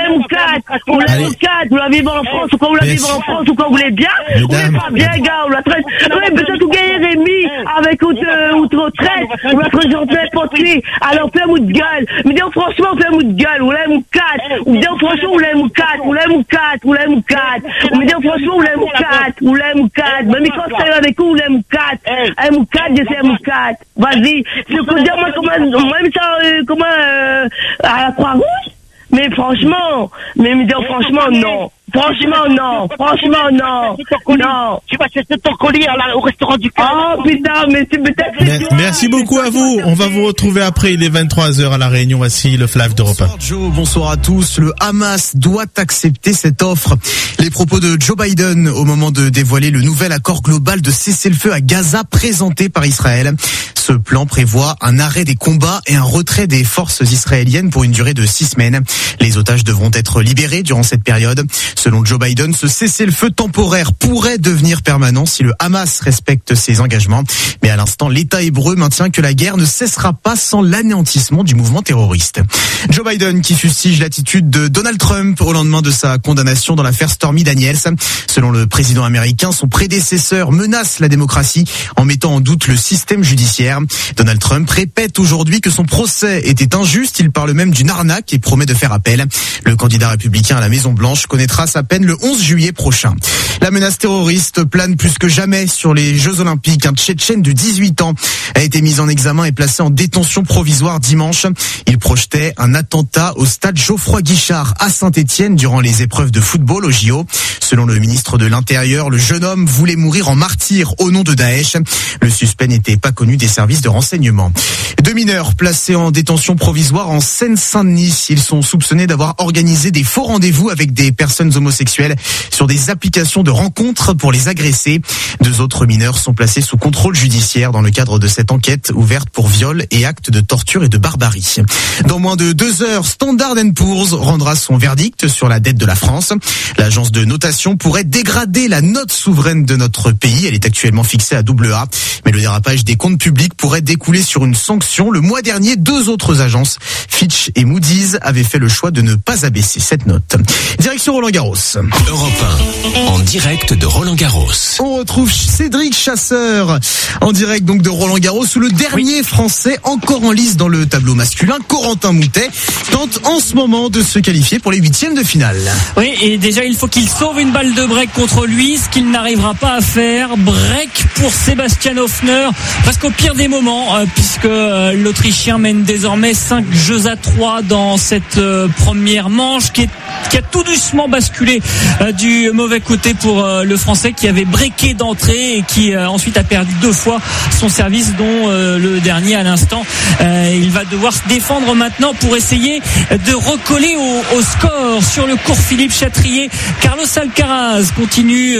Moukat, vous la vivez en France, ou quand vous la vivez en France, ou quand vous l'êtes bien, vous n'êtes pas bien, gars, vous la traite. Oui, peut-être vous gagnez Rémi, avec outre-traite, vous la traite n'importe qui, alors fais de gueule. Mais dis franchement, fais de gueule, vous l'avez Moukat, ou dis franchement, vous l'avez Moukat, vous l'avez Moukat, vous l'avez Moukat, ou dis franchement, vous l'avez Moukat, vous l'avez Moukat, même quand ça avec vous, vous l'avez Moukat, un Moukat, je sais Moukat, vas-y, je peux dire moi comment, à la Croix-Rouge? Mais franchement, non. Franchement, non. Tu vas chercher ton colis au restaurant du Cœur. Oh, putain, mais c'est peut-être... Merci beaucoup à vous. On va vous retrouver après. Il est 23h à La Réunion. Voici le Flav d'Europe 1. Bonsoir Joe, bonsoir à tous. Le Hamas doit accepter cette offre. Les propos de Joe Biden au moment de dévoiler le nouvel accord global de cessez-le-feu à Gaza présenté par Israël. Ce plan prévoit un arrêt des combats et un retrait des forces israéliennes pour une durée de 6 semaines. Les otages devront être libérés durant cette période. Selon Joe Biden, ce cessez-le-feu temporaire pourrait devenir permanent si le Hamas respecte ses engagements. Mais à l'instant, l'État hébreu maintient que la guerre ne cessera pas sans l'anéantissement du mouvement terroriste. Joe Biden qui fustige l'attitude de Donald Trump au lendemain de sa condamnation dans l'affaire Stormy Daniels. Selon le président américain, son prédécesseur menace la démocratie en mettant en doute le système judiciaire. Donald Trump répète aujourd'hui que son procès était injuste. Il parle même d'une arnaque et promet de faire appel. Le candidat républicain à la Maison-Blanche connaîtra sa peine le 11 juillet prochain. La menace terroriste plane plus que jamais sur les Jeux Olympiques. Un Tchétchène de 18 ans a été mis en examen et placé en détention provisoire dimanche. Il projetait un attentat au stade Geoffroy-Guichard à Saint-Étienne durant les épreuves de football au JO. Selon le ministre de l'Intérieur, le jeune homme voulait mourir en martyr au nom de Daesh. Le suspect n'était pas connu des services de renseignement. 2 mineurs placés en détention provisoire en Seine-Saint-Denis. Ils sont soupçonnés d'avoir organisé des faux rendez-vous avec des personnes homosexuels sur des applications de rencontres pour les agresser. 2 autres mineurs sont placés sous contrôle judiciaire dans le cadre de cette enquête ouverte pour viol et actes de torture et de barbarie. Dans moins de 2 heures, Standard & Poor's rendra son verdict sur la dette de la France. L'agence de notation pourrait dégrader la note souveraine de notre pays. Elle est actuellement fixée à AA. Mais le dérapage des comptes publics pourrait découler sur une sanction. Le mois dernier, 2 autres agences, Fitch et Moody's, avaient fait le choix de ne pas abaisser cette note. Direction Roland-Garros. Europe 1, en direct de Roland-Garros. On retrouve Cédric Chasseur, en direct donc de Roland-Garros, où le dernier Français encore en lice dans le tableau masculin, Corentin Moutet, tente en ce moment de se qualifier pour les 8e de finale. Oui, et déjà il faut qu'il sauve une balle de break contre lui, ce qu'il n'arrivera pas à faire. Break pour Sébastien Hoffner, presque au pire des moments, puisque l'Autrichien mène désormais 5-3 dans cette première manche qui a tout doucement basculé du mauvais côté pour le Français qui avait breaké d'entrée et qui ensuite a perdu 2 fois son service, dont le dernier à l'instant. Il va devoir se défendre maintenant pour essayer de recoller au score sur le court Philippe Chatrier. Carlos Alcaraz continue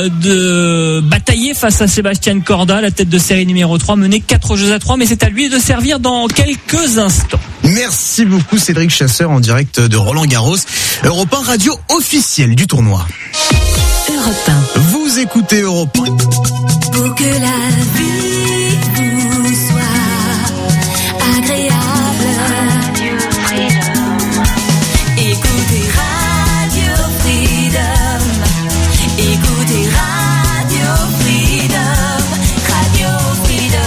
de batailler face à Sébastien Corda, la tête de série numéro 3, mené 4-3, mais c'est à lui de servir dans quelques instants. Merci beaucoup Cédric Chasseur en direct de Roland-Garros, Europe 1 radio officielle du tournoi. Europe 1. Vous écoutez Europe 1. Pour que la vie vous soit agréable. Écoutez Radio Freedom. Écoutez Radio Freedom. Radio Freedom.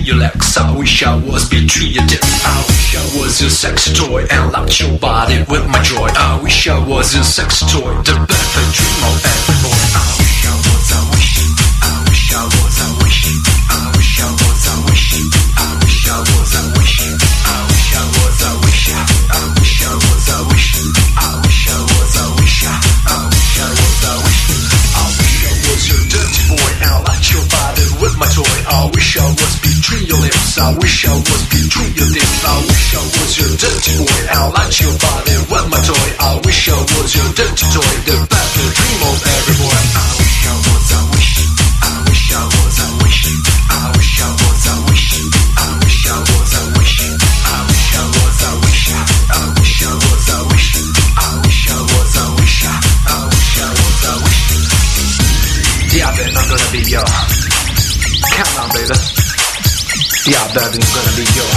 your legs. I wish I was between your tits. I wish I was your sex toy and locked your body with my joy. I wish I was your sex toy, the perfect dream of every boy. I wish I was, I wish. I wish I was, I wish. I wish I was, I wish. I wish I was, I wish. I wish I was, I wish. I wish I was, I wish. I wish I was, I wish. I wish I was, I wish. I wish I was your dirty boy and locked your body with my toy. I wish I was between your lips. I wish I was between your lips. I wish I was your dirty boy and locked your body with my toy. I wish I was your dirty toy, the perfect dream of every boy. I wish I was, I wish. I wish I was, I wish. I wish I was, I wish. I wish I was, I wish. I wish I was, I wish. I wish I was, I wish. I wish I was, I wish. I wish I was, I wish. Yeah, baby, I'm gonna be your. Come on, baby. Yeah, baby, I'm gonna be your.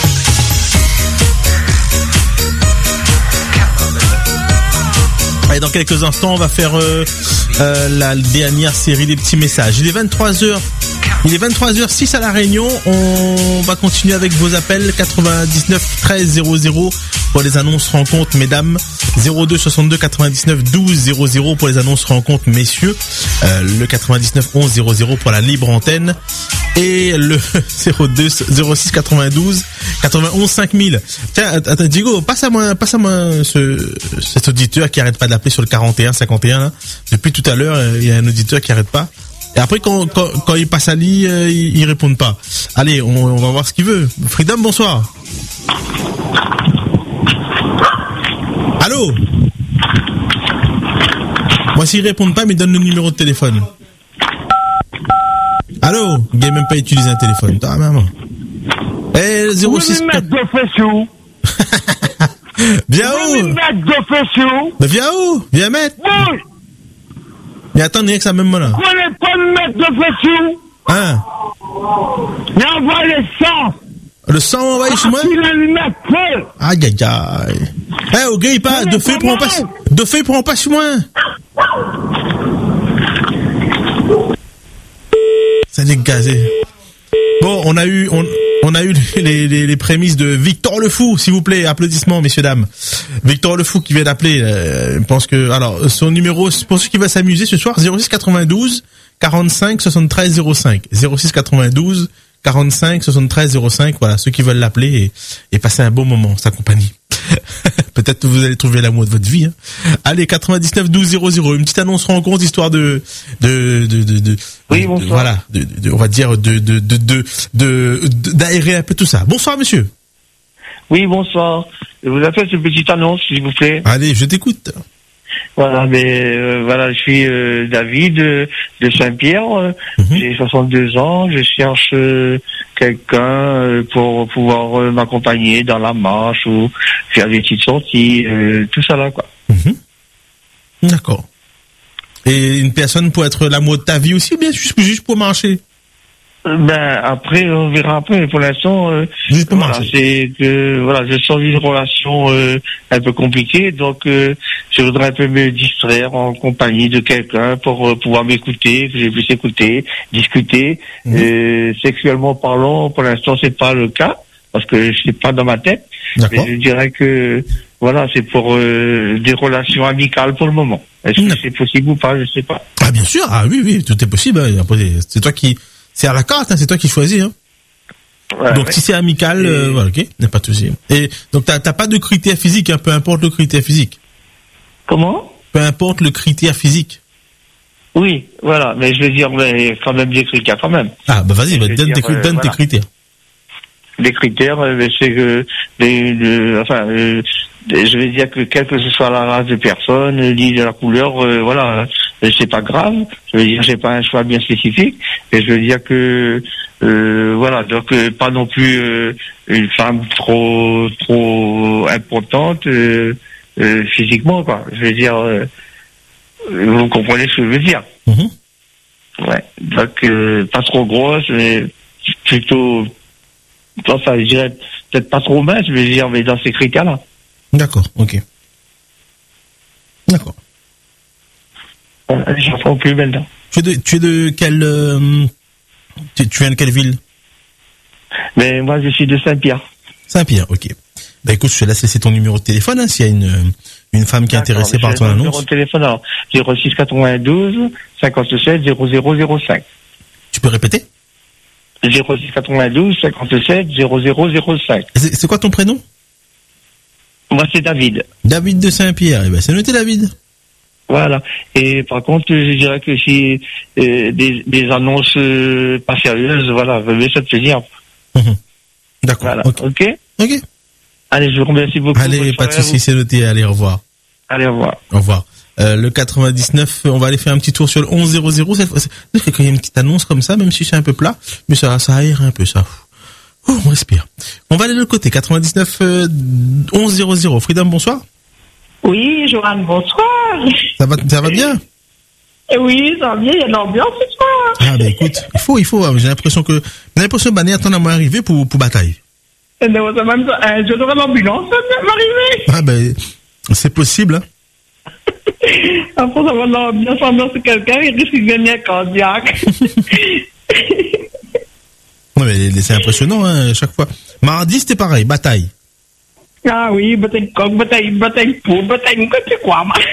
Et dans quelques instants, on va faire la dernière série des petits messages. Il est 23h. Il est 23h06 à La Réunion. On va continuer avec vos appels 99 13 00 pour les annonces rencontres, mesdames. 02 62 99 12 00 pour les annonces rencontres, messieurs. Le 99 11 00 pour la libre antenne. Et le 02 06 92 91 5000. Tiens, attends, Diego, passe à moi cet auditeur qui arrête pas d'appeler sur le 41 51 là. Depuis tout à l'heure, il y a un auditeur qui arrête pas. Et après, quand il passe à l'île, ils répondent pas. Allez, on va voir ce qu'il veut. Freedom, bonsoir. Allô? Moi, s'ils répondent pas, mais donne le numéro de téléphone. Allô? Il n'a même pas utilisé un téléphone. Ah, maman. Eh, 06... Viens où? Mais viens où? Viens mettre. Mais attends, il y a que ça même là. On n'est pas me mettre de fessou. Hein? Mais envoie le sang. Le sang envoyé chez moi? Aïe, aïe, aïe. Eh, au gars, il parle, de feu, prends pas chez moi. Ça dégazé. Bon, on a eu les prémices de Victor Le Fou, s'il vous plaît, applaudissements, messieurs, dames. Victor Le Fou qui vient d'appeler, je pense que, alors, son numéro, pour ceux qui vont s'amuser ce soir, 06 92 45 73 05. 06 92 45 73 05, voilà, ceux qui veulent l'appeler et passer un bon moment, sa compagnie. Peut-être que vous allez trouver l'amour de votre vie, hein. Allez, 99 12 00, une petite annonce rencontre, histoire de oui, bonsoir. Voilà, on va dire d'aérer un peu tout ça. Bonsoir, monsieur. Oui, bonsoir. Je vous appelle une petite annonce, s'il vous plaît. Allez, je t'écoute. Voilà, mais voilà, je suis David de Saint-Pierre. J'ai 62 ans. Je cherche quelqu'un pour pouvoir m'accompagner dans la marche ou faire des petites sorties, tout ça là, quoi. D'accord. Et une personne pour être l'amour de ta vie aussi, ou bien juste pour marcher? Ben après on verra après, mais pour l'instant voilà, c'est que voilà, je sens une relation un peu compliquée, donc je voudrais un peu me distraire en compagnie de quelqu'un pour pouvoir m'écouter, que je puisse écouter, discuter. Sexuellement parlant, pour l'instant c'est pas le cas parce que c'est pas dans ma tête. Mais je dirais que voilà, c'est pour des relations amicales pour le moment. Est-ce que c'est possible ou pas? Je sais pas. Ah bien sûr, ah oui, tout est possible. C'est toi qui c'est à la carte, hein, c'est toi qui choisis, hein. Ouais, donc si c'est amical, voilà, ok, n'est pas de souci. Et donc t'as pas de critères physiques, hein, peu importe le critère physique. Comment? Peu importe le critère physique. Oui, voilà, mais je veux dire, mais quand même des critères quand même. Ah bah vas-y, donne tes critères. Les critères, c'est que je vais dire que quelle que ce soit la race de personne, ni de la couleur, voilà, c'est pas grave. Je veux dire, j'ai pas un choix bien spécifique. Et je veux dire que voilà, donc pas non plus une femme trop importante physiquement, quoi. Je veux dire, vous comprenez ce que je veux dire. Ouais, donc pas trop grosse, mais plutôt, enfin, je dirais peut-être pas trop mince, je veux dire, mais dans ces critères-là. D'accord, ok. D'accord. J'en prends plus belle. Tu es de quelle tu viens de quelle ville? Mais moi, je suis de Saint-Pierre. Saint-Pierre, ok. Bah écoute, je te laisse laisser ton numéro de téléphone, hein, s'il y a une femme qui est intéressée par ton annonce. Numéro de téléphone, alors, 06 92 57 0005. Tu peux répéter? 06 92 57 0005. C'est quoi ton prénom? Moi, c'est David. David de Saint-Pierre. Eh ben, c'est noté, David. Voilà. Et par contre, je dirais que si des annonces pas sérieuses, voilà, ça te fait dire. D'accord. Voilà. Ok. Allez, je vous remercie beaucoup. Allez, pas de soucis, c'est noté. Allez, au revoir. Allez, au revoir. Au revoir. Le 99, on va aller faire un petit tour sur le 1100. Cette fois, c'est quand il y a une petite annonce comme ça, même si c'est un peu plat, mais ça aère un peu, ça. Ouh, on respire. On va aller de l'autre côté. 99 1100. Freedom, bonsoir. Oui, Johan, bonsoir. Ça va bien? Oui, ça va bien, il y a de l'ambiance ce soir. Ah, ben écoute, il faut, j'ai l'impression que Bané attend à moi arriver pour bataille. Non, ça même, je devrais l'ambulance, ça vient m'arriver. Ah, ben, c'est possible, hein. Après avoir de l'ambiance de quelqu'un, il risque de gagner un cardiaque. Ouais, mais c'est impressionnant, hein, à chaque fois. Mardi, c'était pareil, bataille. Ah oui, bataille de coq, bataille pour, bataille de quoi, tu crois, moi.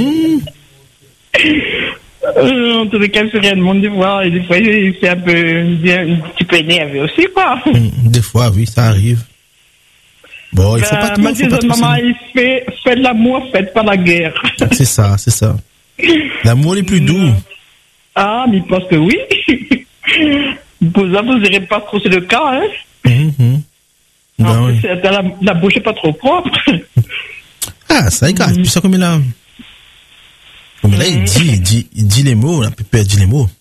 En tous les cas, c'est rien de monde de voir, et des fois, c'est un petit peu énervé aussi, quoi. Des fois, oui, ça arrive. Bon, il faut pas trop, maman, il fait de l'amour, faites pas la guerre. C'est ça. L'amour est plus doux. Ah, mais je pense que oui. Vous n'irez pas trop, c'est le cas, hein. En plus, la bouche est pas trop propre. Ah, ça égale. Tu sais combien là, il dit les mots, la pépère dit les mots.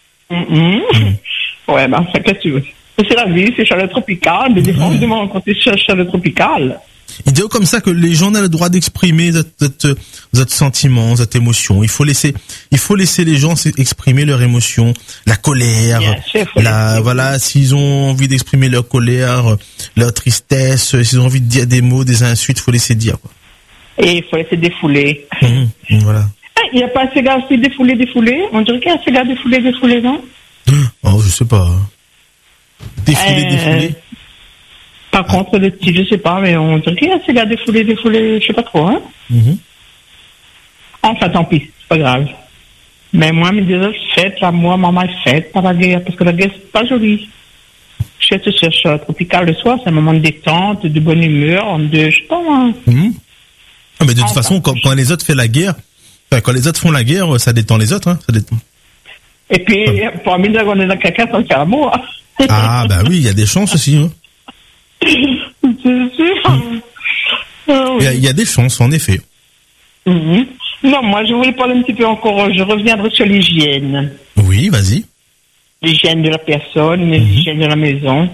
Ouais, ben, qu'est-ce que tu veux? C'est la vie, c'est chaleur tropicale, mais des fois, on se demande quand c'est chaleur tropicale. Il dit comme ça que les gens ont le droit d'exprimer votre sentiments, votre émotion. Il faut laisser les gens exprimer leurs émotions, la colère, voilà, s'ils ont envie d'exprimer leur colère, leur tristesse, s'ils ont envie de dire des mots, des insultes, il faut laisser dire, quoi. Et il faut laisser défouler. Voilà. Il n'y a pas assez gars aussi défoulé. On dirait qu'il y a assez gars défoulé, non? Oh, je sais pas. Défoulé. Par contre, le petit, je sais pas, mais on dirait qu'il y a assez gars défoulé, je sais pas trop, hein. Enfin, tant pis, c'est pas grave. Mais moi, mes deux fêtes, l'amour, maman, fête, pas la guerre, parce que la guerre, c'est pas joli. Je cherche tropical le soir, c'est un moment de détente, de bonne humeur, je sais pas, moi. Ah, mais de toute façon, quand les autres font la guerre, quand les autres font la guerre, ça détend les autres, hein, ça détend. Et puis, pour mine de on est dans quelqu'un sans faire l'amour. Ah, bah oui, il y a des chances aussi, hein. C'est sûr. Il y a des chances, en effet. Non, moi, je voulais parler un petit peu encore, je reviendrai sur l'hygiène. Oui, vas-y. L'hygiène de la personne, l'hygiène de la maison.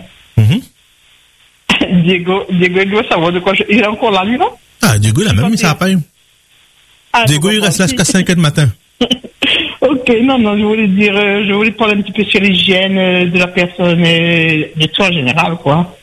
Diego, il doit savoir de quoi il est encore là, lui, non? Ah, Diego, il a même, mais ça va pas eu. Diego, il reste là jusqu'à 5h du matin. Ok, non, je voulais parler un petit peu sur l'hygiène de la personne, de toi en général, quoi.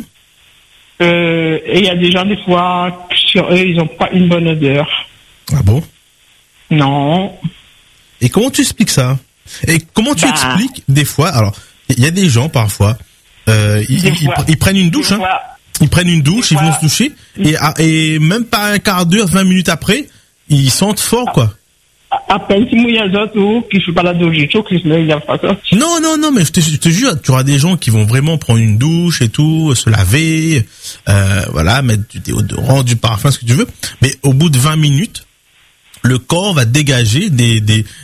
Et il y a des gens, des fois, sur eux, ils n'ont pas une bonne odeur. Ah bon? Non. Et comment tu expliques ça? Et comment tu expliques, des fois, alors, il y a des gens, parfois, ils prennent une douche, hein. Ils prennent une douche, ils vont se doucher, et même pas un quart d'heure, 20 minutes après, ils sentent fort, quoi. À peine si mouillent les autres ou qui ne font pas la douche du tout, qui se mettent pas ça. Non, mais je te jure, tu auras des gens qui vont vraiment prendre une douche et tout, se laver, voilà, mettre du déodorant, du parfum, ce que tu veux. Mais au bout de 20 minutes, le corps va dégager des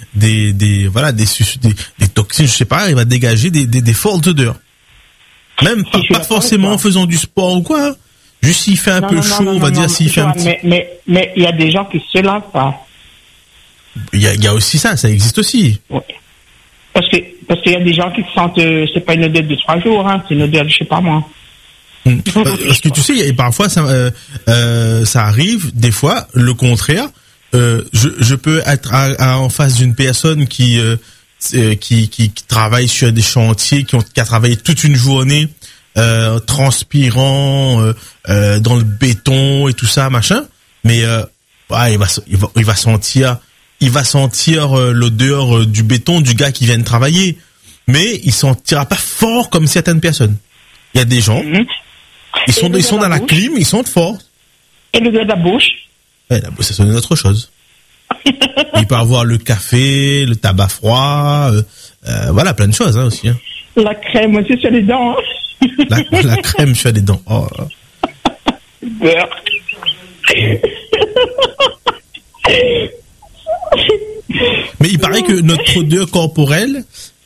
toxines, je sais pas, il va dégager des fortes odeurs. Même pas forcément en faisant du sport ou quoi. Hein. Juste s'il fait un peu chaud, on va dire s'il fait un petit... Mais il y a des gens qui se lavent pas. Il y a aussi ça existe aussi. Oui. Parce qu'il y a des gens qui se sentent, c'est pas une odeur de 3 jours, hein, c'est une odeur de je sais pas moi. Parce que tu sais, et parfois ça arrive, des fois, le contraire. Je peux être en face d'une personne qui travaille sur des chantiers, qui a travaillé toute une journée, transpirant dans le béton et tout ça, machin. Mais il va sentir l'odeur du béton du gars qui vient de travailler, mais il sentira pas fort comme certaines personnes. Il y a des gens, ils sont dans la clim, ils sentent fort. Et l'odeur de la bouche. Ouais, la bouche, ça sonne autre chose. Il peut avoir le café, le tabac froid, voilà, plein de choses hein, aussi. Hein. La crème aussi sur les dents. La crème sur les dents. Oh. Beurre. Mais il paraît que notre odeur corporelle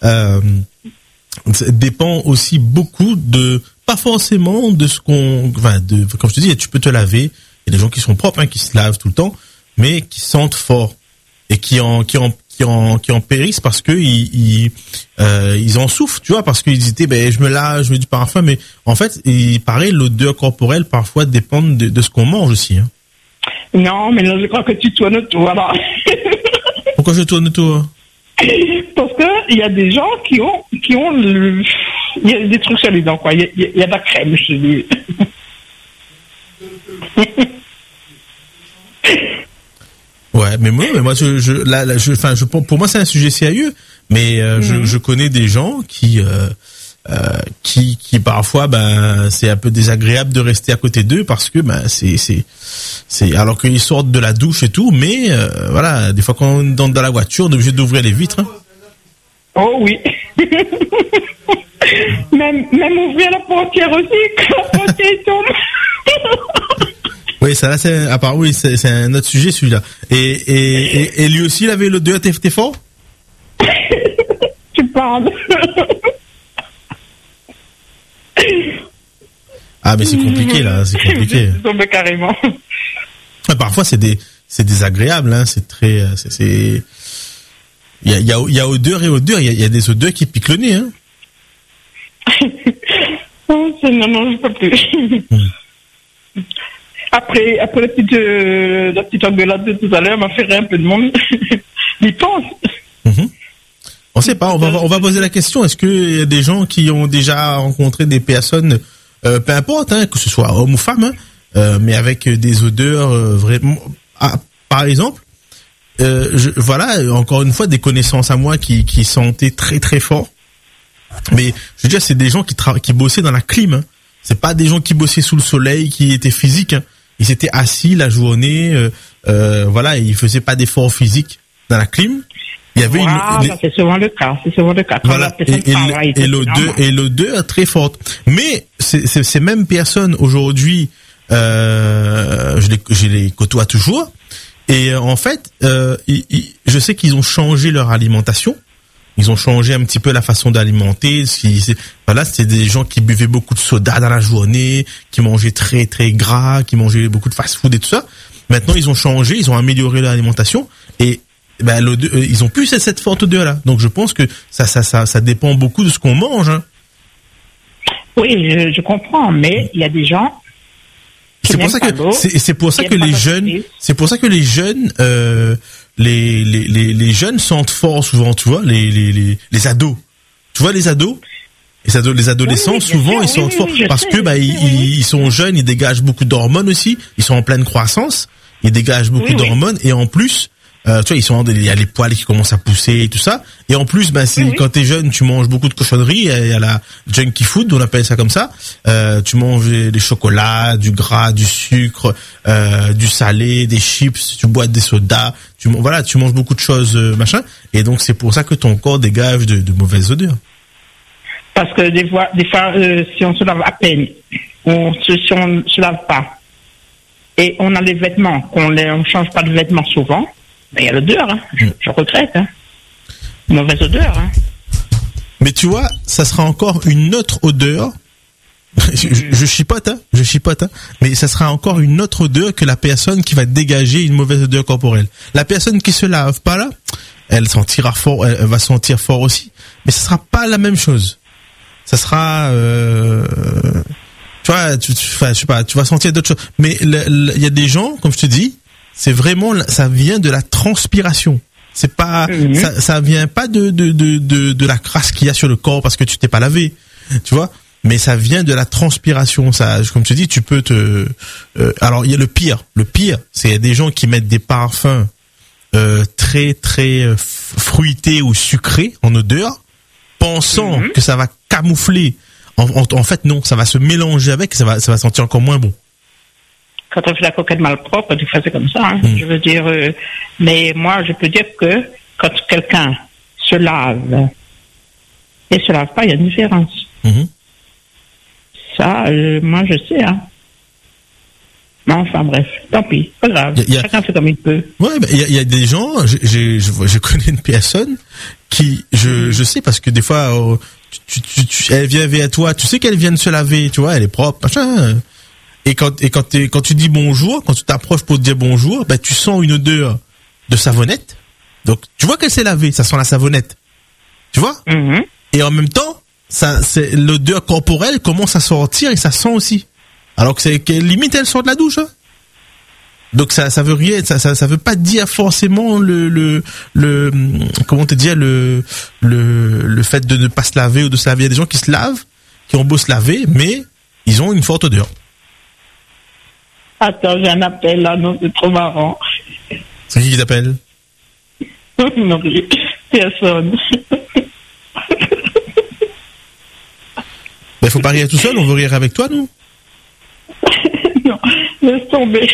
dépend aussi beaucoup de, pas forcément de ce qu'on, enfin, comme je te dis, tu peux te laver. Il y a des gens qui sont propres, hein, qui se lavent tout le temps, mais qui sentent fort et qui en périssent parce que ils en souffrent, tu vois, parce qu'ils disaient, ben, je me lave, je mets du parfum, mais en fait, il paraît, l'odeur corporelle parfois dépend de ce qu'on mange aussi, hein. Non, mais là, je crois que tu tournes autour, voilà. Pourquoi je tourne autour? Parce que il y a des gens qui ont il y a des trucs sur les dents, quoi. Il y a de la crème, je te dis. Ouais, mais moi, pour moi, c'est un sujet sérieux. Mais je connais des gens qui parfois, ben, c'est un peu désagréable de rester à côté d'eux parce que, ben, c'est alors qu'ils sortent de la douche et tout, mais voilà, des fois quand on est dans la voiture, on est obligé d'ouvrir les vitres. Hein. Oh oui. même ouvrir la portière aussi, quand la portière tombe. Oui, ça là, c'est un autre sujet celui-là. Et lui aussi, il avait l'odeur, t'es fort? Tu parles. Ah, mais c'est compliqué là, c'est compliqué. Je tombe carrément. Parfois c'est désagréable, hein, c'est très, il y a odeur et odeur, il y a des odeurs qui piquent le nez, hein. Non, je peux plus. Après la petite engueulade de tout à l'heure m'a fait un peu de monde. Il pense. On sait pas, on va poser la question, est-ce qu'il y a des gens qui ont déjà rencontré des personnes, peu importe, hein, que ce soit homme ou femme, hein, mais avec des odeurs vraiment, par exemple, voilà, encore une fois, des connaissances à moi qui sentaient très très fort. Mais je veux dire, c'est des gens qui bossaient dans la clim, hein. C'est pas des gens qui bossaient sous le soleil, qui étaient physiques, hein. Ils étaient assis la journée, voilà, et ils faisaient pas d'efforts physiques dans la clim. Il y avait c'est souvent le cas, voilà, et l'odeur très forte. Mais ces mêmes personnes aujourd'hui, je les côtoie toujours. Et en fait, je sais qu'ils ont changé leur alimentation. Ils ont changé un petit peu la façon d'alimenter. Voilà, c'était des gens qui buvaient beaucoup de soda dans la journée, qui mangeaient très très gras, qui mangeaient beaucoup de fast-food et tout ça. Maintenant, ils ont changé, ils ont amélioré leur alimentation et ben ils ont plus cette forte odeur là. Donc je pense que ça dépend beaucoup de ce qu'on mange, hein. Oui, je comprends, mais il y a des gens. C'est pour ça que les jeunes les jeunes sentent fort souvent, tu vois, les ados. Tu vois les adolescents souvent ils sentent fort parce que bah ils sont jeunes, ils dégagent beaucoup d'hormones aussi, ils sont en pleine croissance, ils dégagent beaucoup d'hormones et en plus tu vois, il y a les poils qui commencent à pousser et tout ça. Et en plus, quand t'es jeune, tu manges beaucoup de cochonneries. Il y a la junkie food, on appelle ça comme ça. Tu manges des chocolats, du gras, du sucre, du salé, des chips, tu bois des sodas. Tu manges beaucoup de choses, machin. Et donc, c'est pour ça que ton corps dégage de mauvaises odeurs. Parce que des fois, si on se lave à peine, si on se lave pas, et on a les vêtements, on change pas de vêtements souvent, il y a l'odeur, hein. Je regrette, hein. Mauvaise odeur, hein. Mais tu vois, ça sera encore une autre odeur. Je chipote, hein. Mais ça sera encore une autre odeur que la personne qui va dégager une mauvaise odeur corporelle. La personne qui se lave pas là, elle sentira fort, elle va sentir fort aussi. Mais ça sera pas la même chose. Ça sera, tu vois, je sais pas, tu vas sentir d'autres choses. Mais il y a des gens, comme je te dis, c'est vraiment, ça vient de la transpiration. C'est pas, ça vient pas de la crasse qu'il y a sur le corps parce que tu t'es pas lavé, tu vois. Mais ça vient de la transpiration. Ça, comme tu dis, tu peux alors il y a le pire, c'est des gens qui mettent des parfums très très fruités ou sucrés en odeur, pensant que ça va camoufler En fait, non, ça va se mélanger avec, ça va sentir encore moins bon. Quand on fait la coquette malpropre, tu fais c'est comme ça. Hein. Je veux dire, mais moi, je peux dire que quand quelqu'un se lave et se lave pas, il y a une différence. Ça, moi, je sais. Hein. Mais enfin, bref, tant pis, pas grave. Chacun fait comme il peut. Ouais, mais il y a des gens, je connais une personne qui, je sais parce que des fois, elle vient vers toi, tu sais qu'elle vient de se laver, tu vois, elle est propre, machin. Et quand tu dis bonjour, quand tu t'approches pour te dire bonjour, ben, tu sens une odeur de savonnette. Donc, tu vois qu'elle s'est lavée, ça sent la savonnette. Tu vois? Et en même temps, l'odeur corporelle commence à sortir et ça sent aussi. Alors que limite, elle sort de la douche, hein. Donc, ça veut rien, ça veut pas dire forcément comment te dire, le fait de ne pas se laver ou de se laver. Il y a des gens qui se lavent, qui ont beau se laver, mais ils ont une forte odeur. Attends, j'ai un appel là, non, c'est trop marrant. C'est qui t'appelle? Non, personne. Ben, faut pas rire tout seul, on veut rire avec toi, nous? Non, laisse tomber.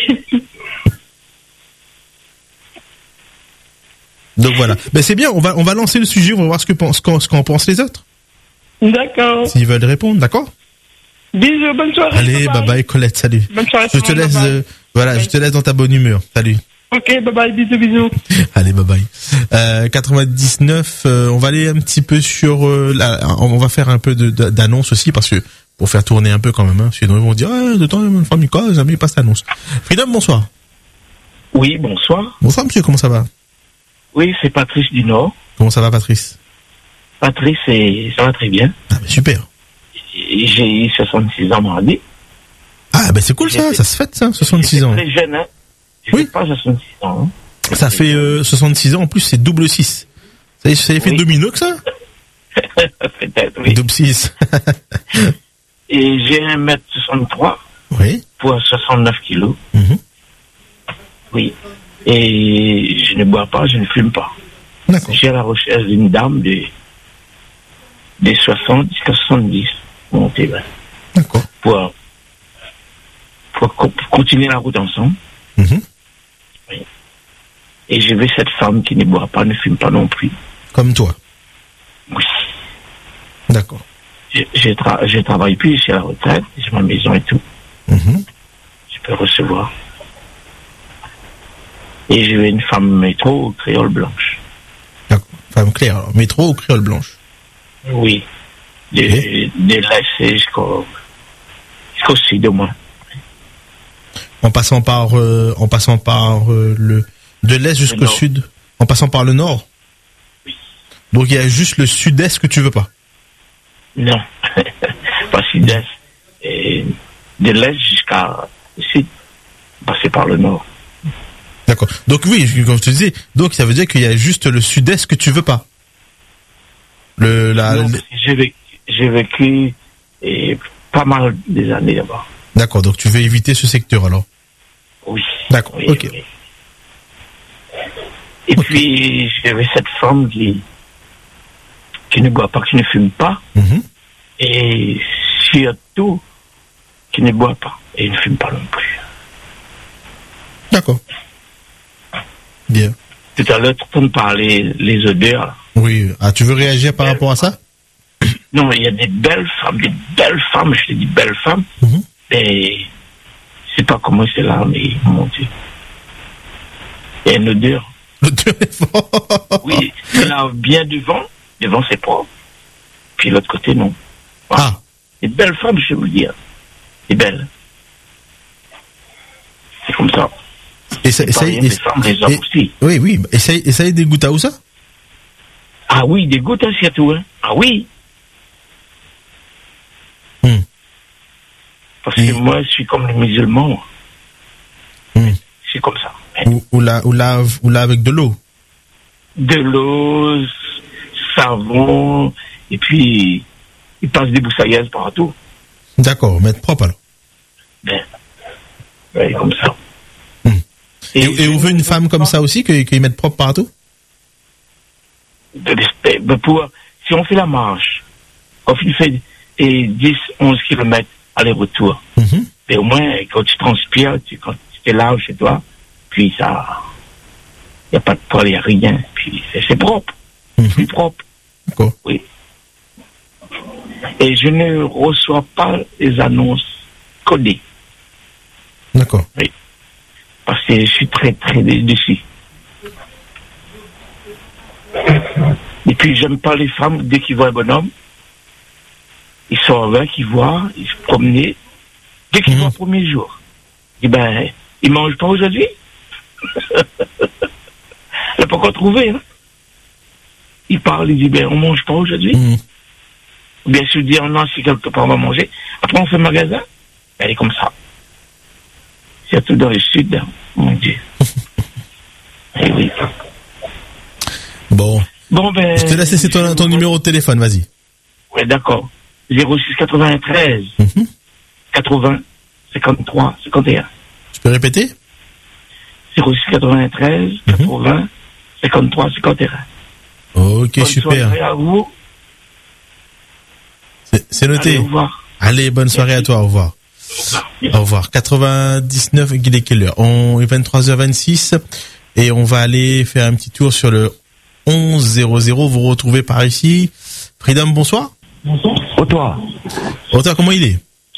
Donc voilà. Ben, c'est bien, on va lancer le sujet, on va voir ce qu'en pensent les autres. D'accord. S'ils veulent répondre, d'accord? Bisous, bonne soirée. Allez, bye bye Colette, salut. Bonne soirée. Je te laisse, je te laisse dans ta bonne humeur. Salut. Ok, bye bye, bisous. Allez, bye bye. 99, on va aller un petit peu sur on va faire un peu d'annonce aussi parce que pour faire tourner un peu quand même, hein, sinon ils vont dire de temps en temps Mika, jamais passe l'annonce. Freedom, bonsoir. Oui, bonsoir. Bonsoir monsieur, comment ça va? Oui, c'est Patrice du Nord. Comment ça va Patrice? Patrice, ça va très bien. Ah ben super. J'ai eu 66 ans mardi. Ah ben c'est cool ça se fête ça, 66 ans. Très jeune, hein. Oui. Pas 66 ans. Hein. Ça fait 66 ans, en plus c'est double 6. Ça y fait oui. domino que ça? Peut-être, oui. Double 6. Et j'ai 1m63. Oui. Pour 69 kilos. Oui. Et je ne bois pas, je ne fume pas. D'accord. Je suis à la recherche d'une dame des 60 jusqu'à 70. Monter, ben. D'accord. Pour continuer la route ensemble. Oui. Et je veux cette femme qui ne boit pas, ne fume pas non plus. Comme toi. Oui. D'accord. Je travaille plus, je suis à la retraite, j'ai ma maison et tout. Je peux recevoir. Et je veux une femme métro ou créole blanche. D'accord. Femme claire, alors. Métro ou créole blanche? Oui. De l'Est jusqu'au sud de moi. En passant par de l'Est jusqu'au sud, en passant par le nord. Oui. Donc il y a juste le sud-est que tu veux pas. Non, pas sud-est. Et de l'Est jusqu'à le sud, passer par le nord. D'accord. Donc oui, comme je te disais, donc ça veut dire qu'il y a juste le sud-est que tu veux pas. J'ai vécu pas mal des années là-bas. D'accord, donc tu veux éviter ce secteur alors. Oui. D'accord, oui, ok. Oui. Et puis, j'avais cette femme qui ne boit pas, qui ne fume pas, et surtout, qui ne boit pas, et ne fume pas non plus. D'accord. Bien. Tout à l'heure, tu me parlais les odeurs. Là. Oui. Ah, tu veux réagir par rapport à ça? Non, il y a des belles femmes, je te dis belles femmes, mais je sais pas comment c'est là, mais mon Dieu. Il y a une odeur. L'odeur est forte. Oui, il y en a bien devant c'est propre. Puis l'autre côté, non. Voilà. Ah. Des belles femmes, je vais vous dire. Des belles. C'est comme ça. Les femmes, les hommes aussi. Oui. Essaye des gouttes à où ça? Ah oui, des gouttes surtout, hein. Ah oui. Parce que moi, je suis comme les musulmans. Je suis comme ça. Ou lave avec de l'eau. De l'eau, savon, et puis il passe des broussaillaises partout. D'accord, mettre propre alors. Oui, comme ça. Et on veut une femme comme ça aussi, qui mette propre partout? De respect. Si on fait la marche, quand il fait et 10, 11 kilomètres aller-retour. Mais au moins, quand tu transpires, quand tu es là chez toi, puis ça, il n'y a pas de poil, il n'y a rien. Puis c'est propre. C'est propre. D'accord. Oui. Et je ne reçois pas les annonces codées. D'accord. Oui. Parce que je suis très, très déçu. Et puis, j'aime pas les femmes, dès qu'ils voient un bonhomme, ils sont là, qu'ils voient, ils se promener. Dès qu'ils voient le premier jour, ils disent, ils mangent pas aujourd'hui? Elle n'a pas encore trouvé, hein? Ils parlent, ils disent, on mange pas aujourd'hui? Ou bien, se dire, non, si quelque part on va manger. Après, on fait le magasin. Elle est comme ça. Surtout dans le sud, hein, mon Dieu. Eh oui. Bon, je te laisse laisser ton numéro de téléphone, vas-y. Ouais, d'accord. 06 93 80 53 51. Tu peux répéter? 06 93 80 53 51. Ok, bonne super. Soirée à vous. C'est noté. Allez, au revoir. Allez, bonne soirée à toi, au revoir. Au revoir. 99, il est quelle heure? On est 23h26 et on va aller faire un petit tour sur le 1100. Vous retrouvez par ici. Freedom, bonsoir. Bonsoir. Autoi, comment il est?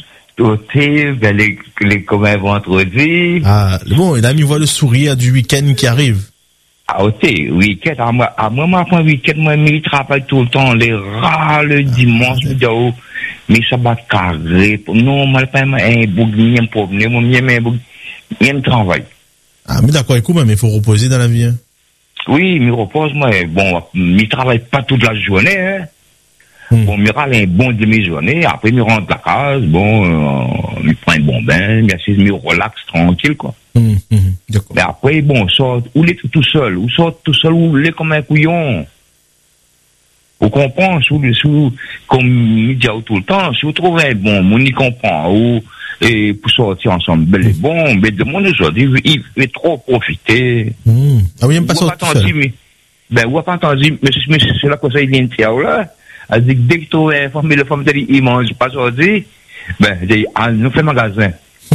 Comme un vendredi. Ah, bon, il a mis voit le sourire du week-end qui arrive. Ah, ok, week-end, moi, après week-end, moi, je travaille tout le temps, les rats, le dimanche, mais ça va carré. Non, moi, pas un bouguin pour venir, moi, je travaille. Ah, mais d'accord, écoute, mais il faut reposer dans la vie, hein. Oui, je repose, moi, bon, je travaille pas toute la journée, hein. Bon, je râle un bon demi-journée, après, je rentre à la case, bon, je prends un bon bain, je relaxe tranquille, quoi. D'accord. Mais après, bon, sort, ou les tout seul, ou les comme un couillon. Vous comprenez, comme je dis tout le temps, si vous trouvez un bon, on y comprend, ou, et pour sortir ensemble, ben, les bons, mais de mon aujourd'hui, il veut trop profiter. Ah oui, il n'aime pas sortir seul. Ben, vous n'avez pas entendu, mais c'est là que ça, il vient de là. Elle dit que dès que tu as informé le femme, il mange pas aujourd'hui, ben, nous fait magasin.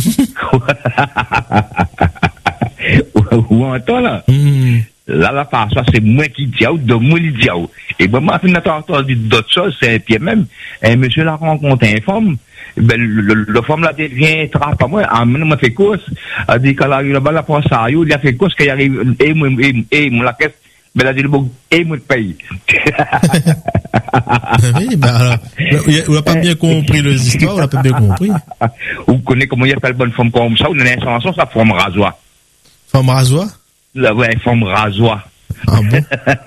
Ou entend là? Là, par ça, c'est moi qui dis, de moi qui dis. Et ben, moi, j'ai entendu d'autres choses, c'est puis même, un monsieur l'a rencontré une femme, ben, le femme là devient trappe à moi, m'a fait course, elle dit qu'elle arrive là-bas, la pense à il a fait course, qu'il arrive, et moi, la caisse, ben, elle a dit le bon, et moi, le pays. Oui, ben, alors, on n'a pas bien compris les histoires, on n'a pas bien compris. Vous connaissez comment il appelle bonne femme comme ça, ou dans une chanson, ça forme rasoir. Forme rasoir? Là, ouais, forme rasoir. Ah bon?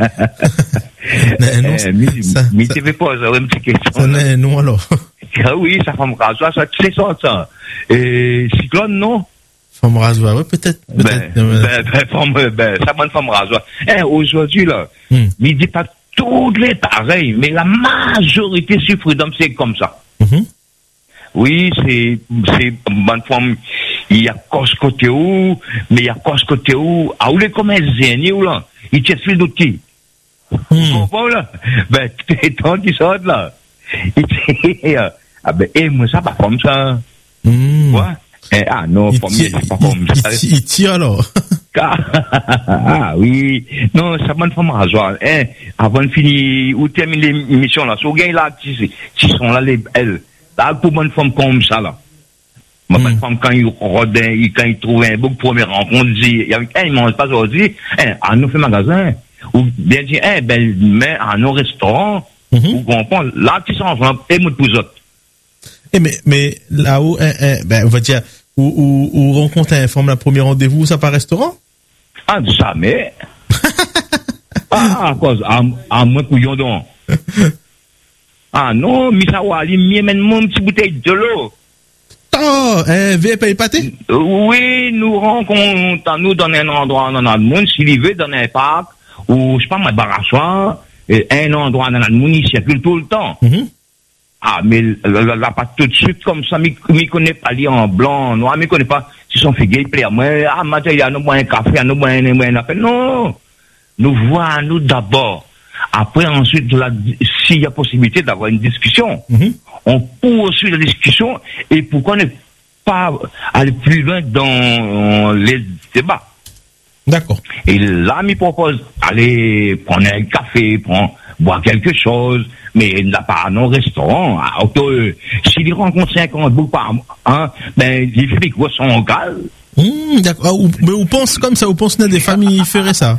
Non, mais tu veux poser une petite question. Ça n'est non, alors. Ah oui, ça forme rasoir, ça, c'est ça. Cyclone, non? Forme rasoir, oui, peut-être. Ça bonne forme rasoir. Aujourd'hui, là, il dit pas toutes les pareilles, mais la majorité sur Freedom, c'est comme ça. Oui, c'est bonne forme. Il y a cause côté où, mais il y a cause côté où, où les comme un zéni ou là, il tient fil d'outil. Vous comprenez là? Ben, t'es tant qui sort là. Moi, ça pas comme ça. Ouais. Non, pour moi, c'est pas comme ça. Il tire alors. Ah oui. Non, ça bonne forme rasoir. Avant de finir, ou terminer l'émission là, si vous gagnez là, qui sont là, elles. Là, pour bonne forme comme ça là. Ma bonne femme, quand il trouve un beau première rencontre, il mange pas aujourd'hui, à nous fait magasin. Ou bien dire, mais à nos restaurants, vous comprenez, là, tu s'en vas, et moi, pour autres. Mais là-haut, on va dire, où rencontre un forme la première rendez-vous, ça par restaurant? Ah, jamais. À cause, à moi, couillon donc. Ah non, mais ça va aller, mais même mon petit bouteille de l'eau. Oh, VIP pâté? Oui, nous rencontrons, nous dans un endroit dans notre monde, s'il veut, dans un parc, ou, je sais pas, un barrachoir, un endroit dans notre monde, il circule tout le temps. Ah, mais là, pas tout de suite comme ça, mais connaît pas les en blanc, noir, mais connaît pas, si son figuier, il plaît à moi, matin, il y a nous boire un café, nous boire un appel. Non! Nous voyons, nous d'abord. Après, ensuite, s'il y a possibilité d'avoir une discussion, on poursuit la discussion et pourquoi ne pas aller plus loin dans les débats. D'accord. Et là, il propose aller prendre un café, boire quelque chose, mais il n'a pas un restaurant. S'il rencontre 50 bouts par an, ben, il fait quoi son gal. D'accord. Mais on pense comme ça, on pense que des familles qui feraient ça.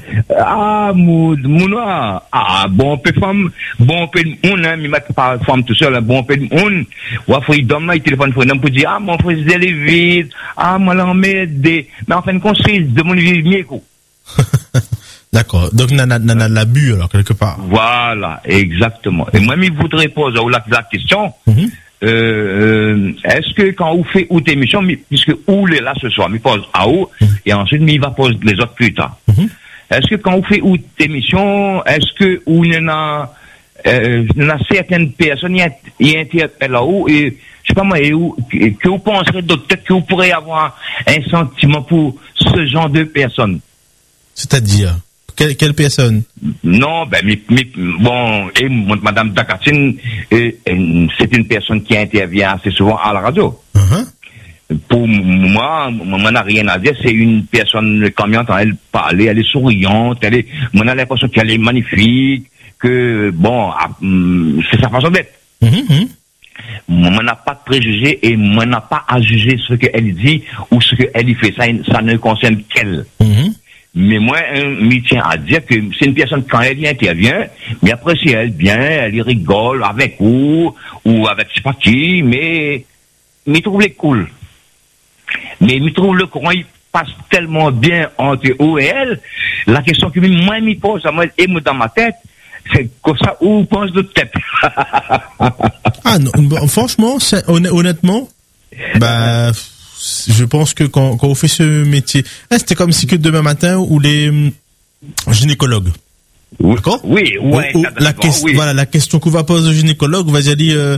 Bon, peu femme, bon, peu hein, mais pas femme tout seul, bon, peu ou après, il téléphone pour dire, mon frère, il est vide, moi, l'en met des, mais en fin de compte, c'est de mon vie, D'accord. Donc, l'abus, alors, quelque part. Voilà, exactement. Et moi, je voudrais poser la question, est-ce que quand vous faites une émission, puisque où est là ce soir, je pose à où, et ensuite, il va poser les autres plus tard. Est-ce que quand vous faites une émission, est-ce que où il y en a certaines personnes qui interpellent là-haut, et je sais pas moi, que vous penserez peut-être que vous pourrez avoir un sentiment pour ce genre de personnes? C'est-à-dire? Quelle personne? Non, ben, bon, et Madame Dakatine, c'est une personne qui intervient assez souvent à la radio. Pour moi, on n'a rien à dire, c'est une personne, quand on entend elle parler, elle est souriante, on a l'impression qu'elle est magnifique, que, bon, c'est sa façon d'être. On n'a pas de préjugés et on n'a pas à juger ce qu'elle dit ou ce qu'elle y fait. Ça ne concerne qu'elle. Mais moi, je tiens à dire que c'est une personne, quand elle y intervient, mais après, si elle vient, elle y rigole avec vous, ou avec je sais pas qui, mais je trouve les cool. Mais je trouve le courant, il passe tellement bien entre eux et elle. La question que moi, je me pose, moi, et moi, dans ma tête, c'est comme ça, où on pense de tête. Non, franchement, honnêtement, bah, je pense que quand on fait ce métier, c'était comme si que demain matin où les gynécologues, d'accord? Oui, ouais. Voilà, la question qu'on va poser au gynécologue, on va dire,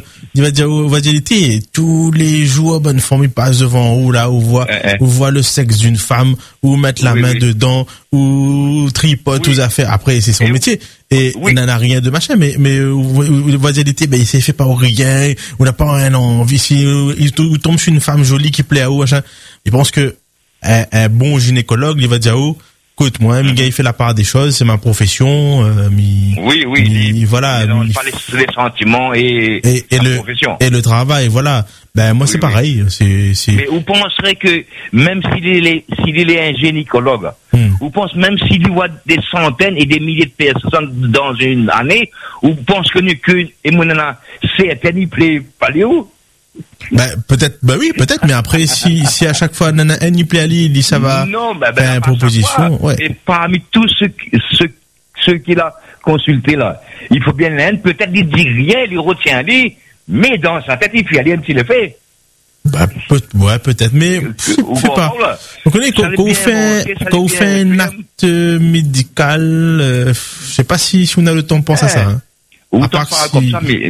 tous les jours, bonne forme, il passe devant où, là, où voit le sexe d'une femme, ou mettre la main dedans, ou tripote, aux affaires. Après, c'est son métier. Et on n'en a rien de machin, mais, on va dire, ben, il s'est fait pas rien, on n'a pas un envie, si, il tombe sur une femme jolie qui plaît à où, machin. Il pense que, un bon gynécologue, il va dire, écoute, moi, mi gars, il fait la part des choses, c'est ma profession, voilà. Il pas les sentiments et la profession. Et le travail, voilà. Ben, moi, c'est pareil, Mais vous penserez que, même s'il est un gynécologue, vous pensez même s'il voit des centaines et des milliers de personnes dans une année, vous pensez que certaines, il plaît pas les hauts? Peut-être, oui, peut-être, mais après, si à chaque fois, un il plaît à lui, il dit ça va, faire une proposition, Et parmi tous ceux qu'il a consultés là, il faut bien l'un, peut-être il dit rien, il retient lui, mais dans sa tête, il fait aller un petit le fait. Peut-être, mais, je sais pas. Vous connaissez, quand vous faites un acte médical, je sais pas si on a le temps de penser à ça, hein. Ou t'en parles comme ça, mais,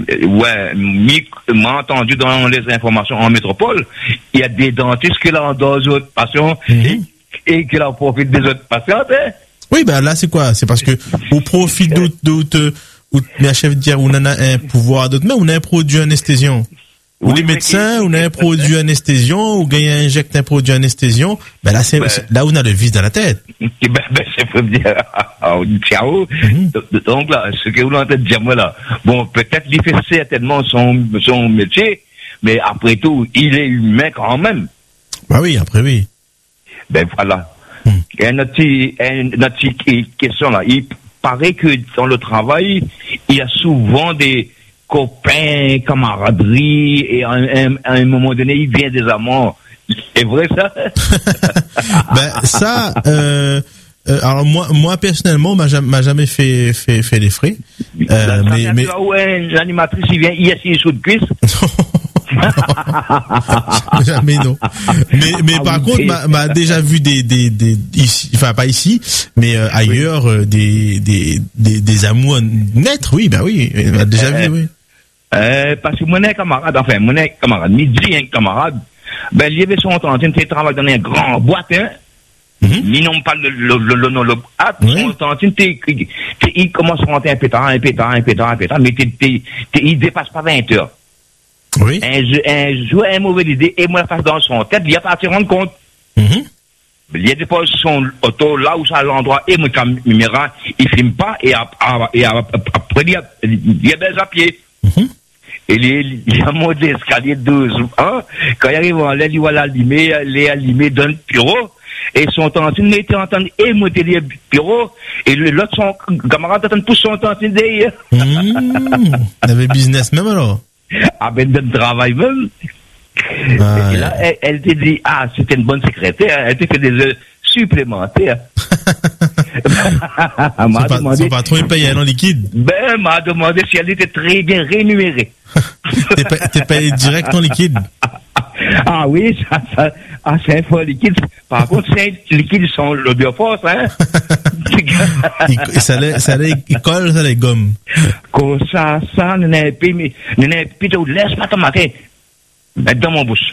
m'a entendu dans les informations en métropole, il y a des dentistes qui l'ont dans d'autres patients, et qui en profitent des autres patients, hein. Oui, là, c'est quoi? C'est parce que, au profit d'autres, mais chef dire, on en a un pouvoir d'autres, mais on a un produit anesthésiant. Ou les médecins, on a un produit anesthésiant, ou gagne injecte un produit anesthésiant, là, c'est là où on a le vis dans la tête. C'est pour dire, ciao. Donc là, ce que vous l'avez en train de dire, moi là, bon, peut-être il fait certainement son métier, mais après tout, il est humain quand même. Oui, après oui. Voilà. Et notre petite question là, il paraît que dans le travail, il y a souvent des copains, camaraderie, et à un moment donné, il vient des amants. C'est vrai ça? Ça, alors moi personnellement, m'a jamais fait les frais. Mais là où l'animatrice il vient, il assis sous de cuisse. Jamais non. Mais par contre, m'a déjà vu des ici, enfin pas ici, mais ailleurs, des amours naître, oui, oui, m'a déjà vu, oui. Parce que mon camarade, il dit un camarade, il y avait son entretien, il travaille dans un grand boîte, hein. Ils n'ont pas le nom, son tantine, il commence à rentrer un pétard, mais il dépasse pas 20 heures. Oui. Un jour, une mauvaise idée, et moi, la face dans son tête, il a pas à se rendre compte. Il a déposé son auto là où c'est à l'endroit, et moi, caméra, il filme pas, et après, il y a des à pied. Et il a monté l'escalier 12, hein. Quand il arrive en l'air, il va l'allumer dans le bureau, et son tantine était entendu, et monter le bureau, et l'autre, son camarade, attend pour son tantine derrière. Il avait business même alors. Ah ben, de travail même. Ah, et là, elle te dit, c'était une bonne secrétaire, elle te fait des heures supplémentaires. Son patron, il payait en liquide. Ben, m'a demandé si elle était très bien rémunérée. T'es payé direct en liquide. Ah oui, c'est un faux liquide. Par contre, c'est un liquide sans le bioforce, hein. Il colle, ça les gomme. Comme ça, n'est pas laisse pas ton matin. Mets dans mon bouche.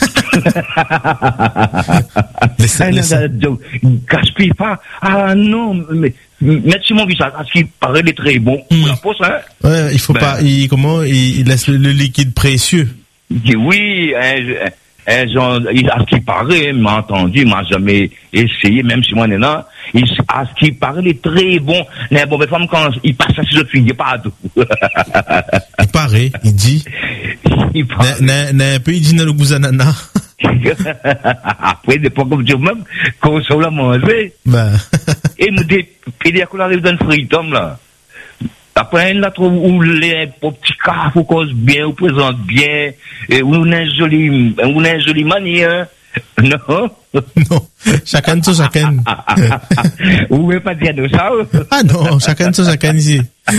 Gaspille pas. Ah non, mais mettre sur mon visage, parce qu'il paraît d'être très bon. La pose, hein. Ouais, il faut pas, il laisse le liquide précieux. Oui, à ce qui paraît, m'a entendu, m'a jamais essayé, même si moi, à ce qui paraît, il est très bon. Les bonnes femmes, quand il passe à ses autres filles, il pas tout. Il paraît, il dit. N'a un peu, il dit dans le gouzanana. Après, des fois, comme tu même, quand on l'a mangé. Et me dit, il qu'on arrive dans le freedom, là. Après, on la trouve où les petits cas, où cause bien, où présente bien, où on a une jolie manière. Non? Non. Chacun de chacun. Vous ne pouvez pas dire de ça? Ah non, chacun de chacun ici.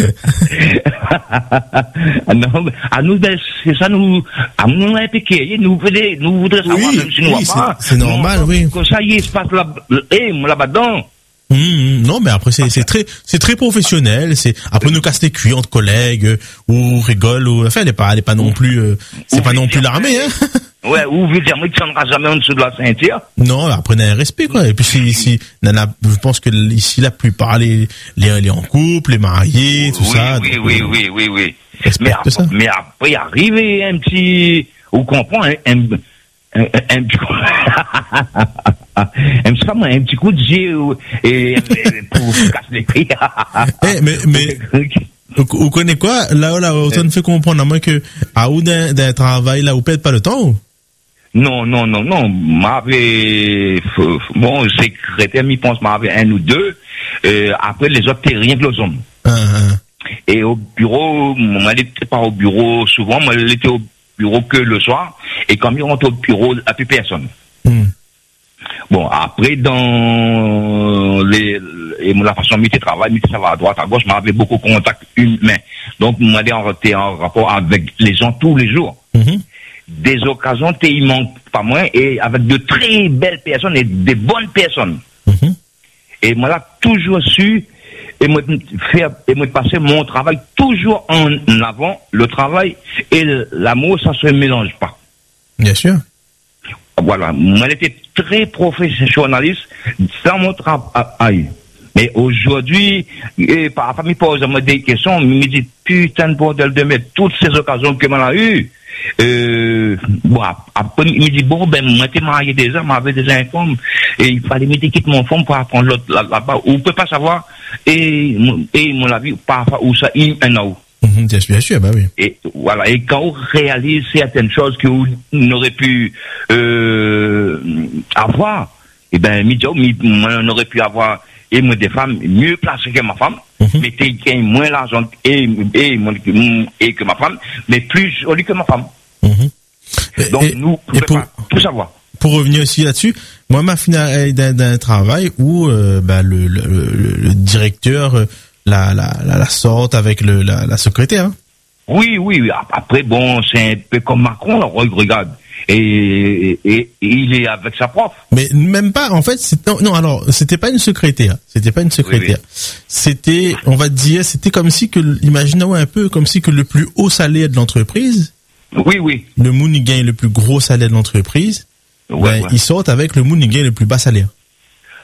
Non, à nous, c'est ça, nous, à nous, on a piqué, nous voudrions savoir, même si nous pas. C'est normal, oui. Que ça y est, se passe là-bas dedans. Non, mais après c'est très professionnel. Après nous casse les cuits entre collègues ou rigole ou enfin elle est pas non plus c'est pas non plus l'armée, hein. Ouais, ou veut dire moi que ça n'ira jamais en dessous de la ceinture. Non, après un respect quoi. Et puis si je pense que ici la plupart les en couple, les mariés, tout ça. Oui. Mais après arriver un petit, on comprend un petit coup de jet et pour casser les prix. Mais vous connaissez quoi là on te fait comprendre à moi que à où d'un travail là vous perdez pas le temps. Non, m'avait bon secrétaire m'y pense m'avait un ou deux après les autres t'es rien que les hommes. Et au bureau, moi j'étais pas au bureau souvent, moi j'étais au bureau que le soir, et quand il rentre au bureau, il n'y a plus personne. Bon, après, dans la façon dont je travaille, ça va à droite, à gauche, j'avais beaucoup de contacts humains. Donc, moi, j'étais en rapport avec les gens tous les jours. Des occasions, il manque pas moins, et avec de très belles personnes et des bonnes personnes. Et moi, là, toujours su, et moi passer mon travail toujours en avant, le travail et l'amour, ça se mélange pas. Bien sûr. Voilà, moi j'étais très professionnaliste dans mon travail. Mais aujourd'hui, parfois me pose des questions, me dit putain de bordel de mettre toutes ces occasions que m'en a eu. Bon, après il me dit bon ben moi j'étais marié déjà, m'avait déjà informé et il fallait me quitter mon femme pour apprendre l'autre là-bas. On peut pas savoir et mon avis parfois où ça un an. Bien sûr, bah oui. Et voilà, et quand on réalise certaines choses que vous n'aurez pu avoir, et ben on aurait pu avoir et moi des femmes mieux placées que ma femme, mais qui gagnent moins l'argent et que ma femme, mais plus jolie que ma femme. Donc nous pouvons pas tout savoir. Pour revenir aussi là-dessus, moi ma finale d'un travail où le directeur la sorte avec la secrétaire. Hein. Oui. Après, bon, c'est un peu comme Macron, là, regarde. Et il est avec sa prof. Mais même pas, en fait, alors, c'était pas une secrétaire. Oui. C'était, on va dire, c'était comme si imaginons un peu, comme si que le plus haut salaire de l'entreprise. Oui. Le monde, il gagne le plus gros salaire de l'entreprise. Ouais. Il sort avec le monde, il gagne le plus bas salaire.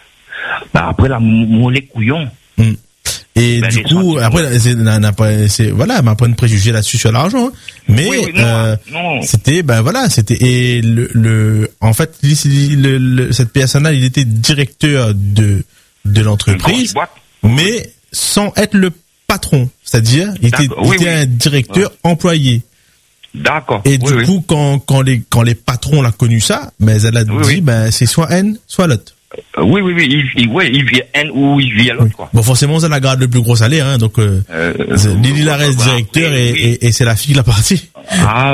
Ben, après, là, mon les couillons. Et du coup, après, voilà, m'a pas de préjugé là-dessus sur l'argent, hein. Mais, non. c'était, et en fait, cette personne-là, il était directeur de l'entreprise, mais sans être le patron. C'est-à-dire, il était un directeur employé. D'accord. Et du coup, quand les patrons l'ont connu ça, elle a dit, c'est soit N, soit l'autre. Oui, il vient N ou il vient l'autre, quoi. Bon, forcément, ça la garde le plus gros salaire, hein, donc, Lily la reste directeur et c'est la fille de la partie. Ah,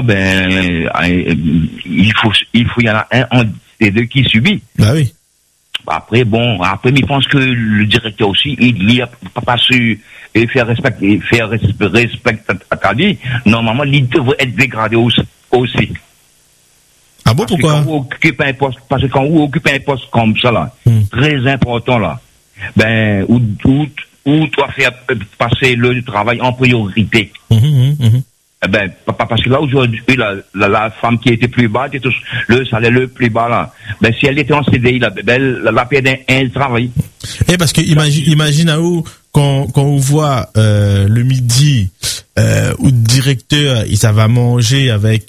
il faut y en a un des deux qui subit. Bah oui. Après, je pense que le directeur aussi, il a pas su faire respecter à ta vie. Normalement, il devrait être dégradé aussi. Ah bon, pourquoi? Parce que quand vous occupez un poste comme ça, là, très important, là, où doit faire passer le travail en priorité. Parce que là, aujourd'hui, la femme qui était plus bas, le salaire le plus bas, là, si elle était en CDI, là, elle perdait un travail. Et parce que, imagine à où, quand on voit, le midi, où le directeur, il ça va manger avec,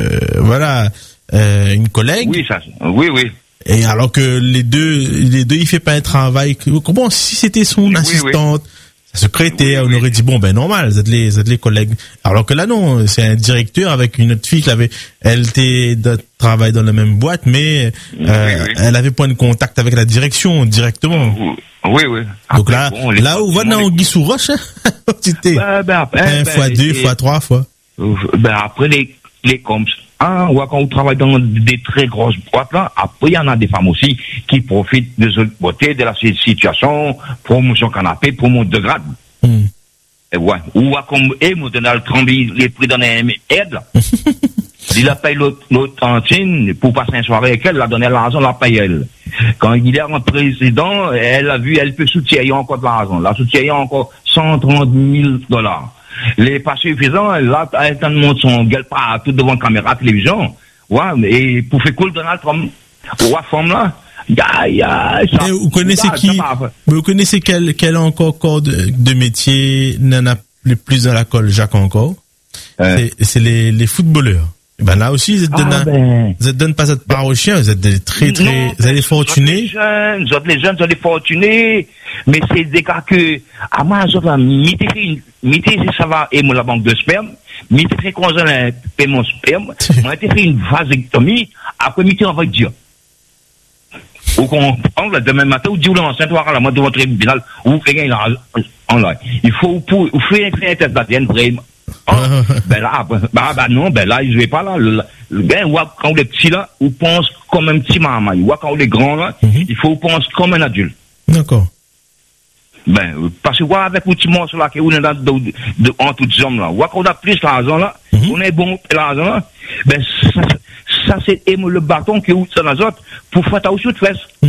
une collègue. Oui. Et alors que les deux, il fait pas un travail. Comment, si c'était son assistante, sa secrétaire, on aurait dit, normal, vous êtes les collègues. Alors que là, non, c'est un directeur avec une autre fille elle travaille dans la même boîte, mais, elle avait point de contact avec la direction, directement. Oui. Donc là où va dans Guy sous roche, c'était, fois 2, fois 3 fois. Après les coms. Quand on travaille dans des très grosses boîtes, là, après, il y en a des femmes aussi qui profitent de la beauté, de la situation, promotion canapé, promotion de grade. Et ou comme Donald Trump, il est pris dans un aide, il a payé l'autre cantine pour passer une soirée avec elle, il a donné l'argent, la paye elle. Quand il est en président, elle peut soutenir encore de l'argent. La soutient encore $130,000. Les pas suffisants, là, elle te montre son gueule pas tout devant la caméra, télévision. Et pour faire cool Donald Trump. Femme là. Et vous connaissez vous connaissez quel encore corps de métier n'en a le plus dans la colle, Jacques encore? C'est les footballeurs. Là aussi, vous êtes donne pas cette part aux chiens, vous êtes vous êtes fortunés. Vous êtes les jeunes, vous êtes fortunés, mais c'est des cas que, à moi, ça va, et moi, la banque de sperme, fait qu'on a fait mon sperme, moi, fait une vasectomie, après, on va dire. Ou qu'on, demain matin, ou dit, ou l'enceinte, ou à la mode de votre tribunal, ou quelqu'un, en live. Il faut, faire un test d'ADN, vraiment. Là, je vais pas là. Quand on est petit là, on pense comme un petit maman. Quand on est grand là, il faut penser comme un adulte. D'accord. Parce que avec le petit morceau là, on est dans en toutes hommes là. Quand on a plus l'argent là, on est bon l'argent là. Ça c'est le bâton qui ouvre sur les autres pour faire ta aussi de fesse.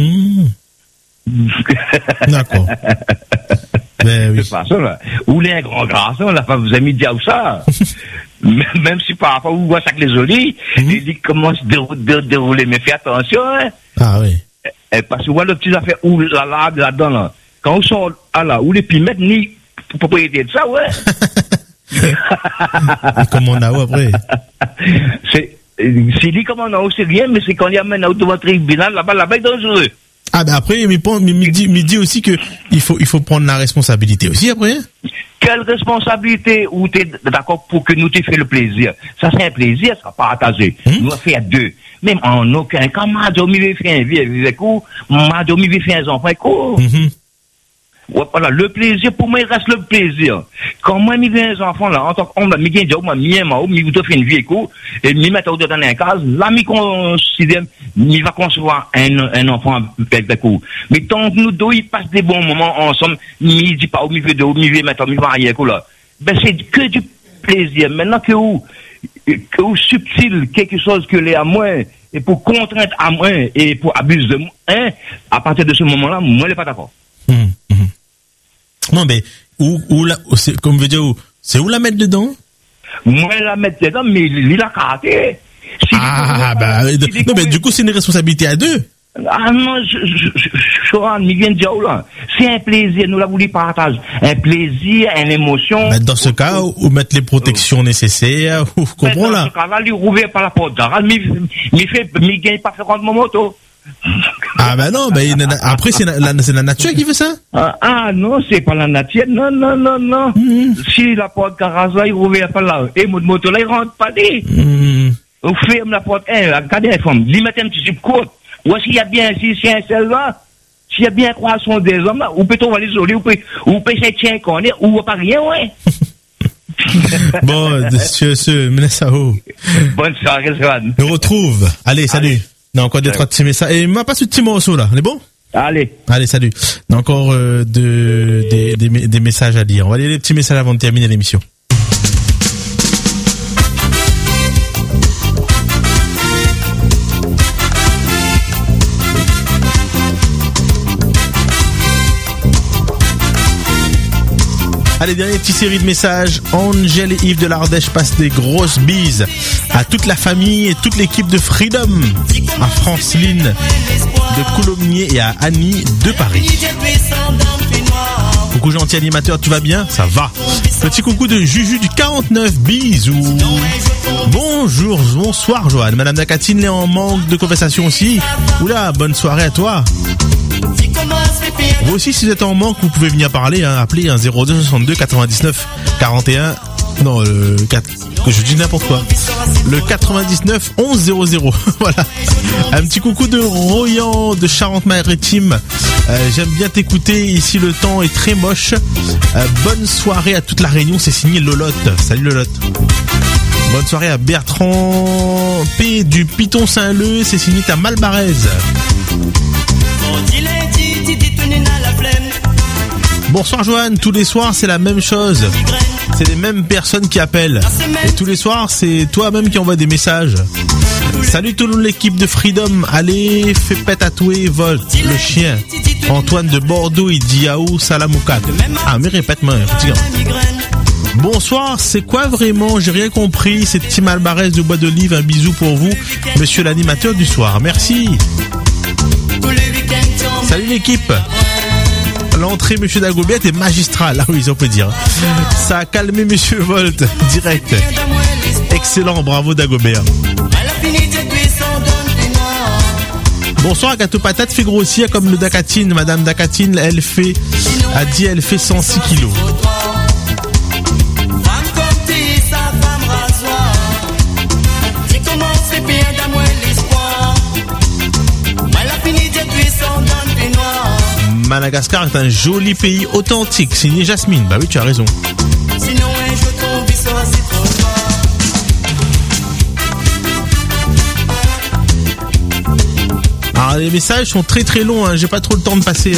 D'accord. Oui. C'est pas ça, là. Ou les grands garçons, là, vous avez mis dire ça. Même si par rapport, vous voyez ça que les jolis, ils commencent à dérouler, mais faites attention, hein. Ah oui. Parce que, le petit affaire, où là-dedans, là. Quand on sort, où les pimettes, ni propriété de ça, ouais. Comment on a après? C'est dit comment on a, c'est rien, mais c'est quand il y a maintenant devant le tribunal, là-bas, est dangereux. Après, mais dit aussi que il faut prendre la responsabilité aussi après. Quelle responsabilité où tu es d'accord pour que nous te fait le plaisir? Ça c'est un plaisir, ça partager. Nous on fait à deux. Même en aucun cas, madame il veut faire un vieux avec vous, madame il veut faire un enfant avec vous. Voilà, le plaisir, pour moi, il reste le plaisir. Quand moi, je viens les enfants, là, en tant qu'homme, je viens dire, moi, je te fais une vie, et je mets dans un cas, là, je considère, il va concevoir un enfant avec vous. Mais tant que nous deux, ils passent des bons moments ensemble, il dit pas, il veut mettre, il va rien, là. C'est que du plaisir. Maintenant que subtil, quelque chose que les à moins, et pour contraindre à moins, et pour abuser de moi, à partir de ce moment-là, moi, je suis pas d'accord. Non, mais, comme veut dire, c'est où la mettre dedans? Moi, la mettre dedans, mais il a caractère. Non, mais du coup, c'est une responsabilité à deux. Non, je Johan, il vient de dire, là, c'est un plaisir, nous l'avons voulu partager. Un plaisir, une émotion. Mais dans ce cas, ou mettre les protections nécessaires, ou comprends là. Dans ce cas-là, lui rouvrir par la porte d'arrêt, mais gagne pas 50 motos. Ah ben non, ben après c'est la nature qui fait ça. Ah non, c'est pas la nature, non. Si la porte garage là, il rouvre par là, et mon moto là, il rentre pas dit. On ferme la porte, regardez les femmes, lui mettez un petit subcote. Ou s'il y a bien, si c'est un seul là, s'il y a bien croissance des hommes là, ou peut-on aller isoler, ou peut s'être connaître, ou pas rien, ouais. Bon, monsieur Menesao. Bonne soirée, Johan. On retrouve. Allez, salut. Non, encore deux, trois petits messages. Et m'a pas ce petit morceau là, on est bon? Allez, salut. On a encore des messages à lire. On va lire les petits messages avant de terminer l'émission. Allez, dernière petite série de messages. Angèle et Yves de l'Ardèche passent des grosses bises à toute la famille et toute l'équipe de Freedom, à Franceline de Coulommiers et à Annie de Paris. Coucou gentil animateur, tu vas bien? Ça va. Petit coucou de Juju du 49, bisous. Bonsoir Johan. Madame Dakatine est en manque de conversation aussi. Oula, bonne soirée à toi. Vous aussi, si vous êtes en manque, vous pouvez venir parler, hein, appelez un 02 62 99 41. Non, je dis n'importe quoi. Le 99 11 00. Voilà. Un petit coucou de Royan de Charente-Maritime. J'aime bien t'écouter. Ici, le temps est très moche. Bonne soirée à toute la Réunion. C'est signé Lolotte. Salut Lolotte. Bonne soirée à Bertrand P du Piton Saint-Leu. C'est signé ta Malbaraise. Bonsoir Johan, tous les soirs c'est la même chose. C'est les mêmes personnes qui appellent. Et tous les soirs c'est toi-même qui envoie des messages. Salut toute l'équipe de Freedom. Allez, fais pète à toi, Volt, le chien. Antoine de Bordeaux, il dit Yaou, Salamoukat. Ah mais répète-moi, bonsoir, c'est quoi vraiment? J'ai rien compris. C'est petit Malbarès de Bois d'Olive. Un bisou pour vous, monsieur l'animateur du soir. Merci. Salut l'équipe. L'entrée monsieur Dagobert est magistrale. Ah oui, on peut dire. Ça a calmé monsieur Volt direct. Excellent, bravo Dagobert. Bonsoir, gâteau patate fait grossir comme le Dakatine. Madame Dakatine, elle fait 106 kilos. Madagascar est un joli pays authentique, signé Jasmine. Bah oui, tu as raison. Alors les messages sont très très longs, hein. J'ai pas trop le temps de passer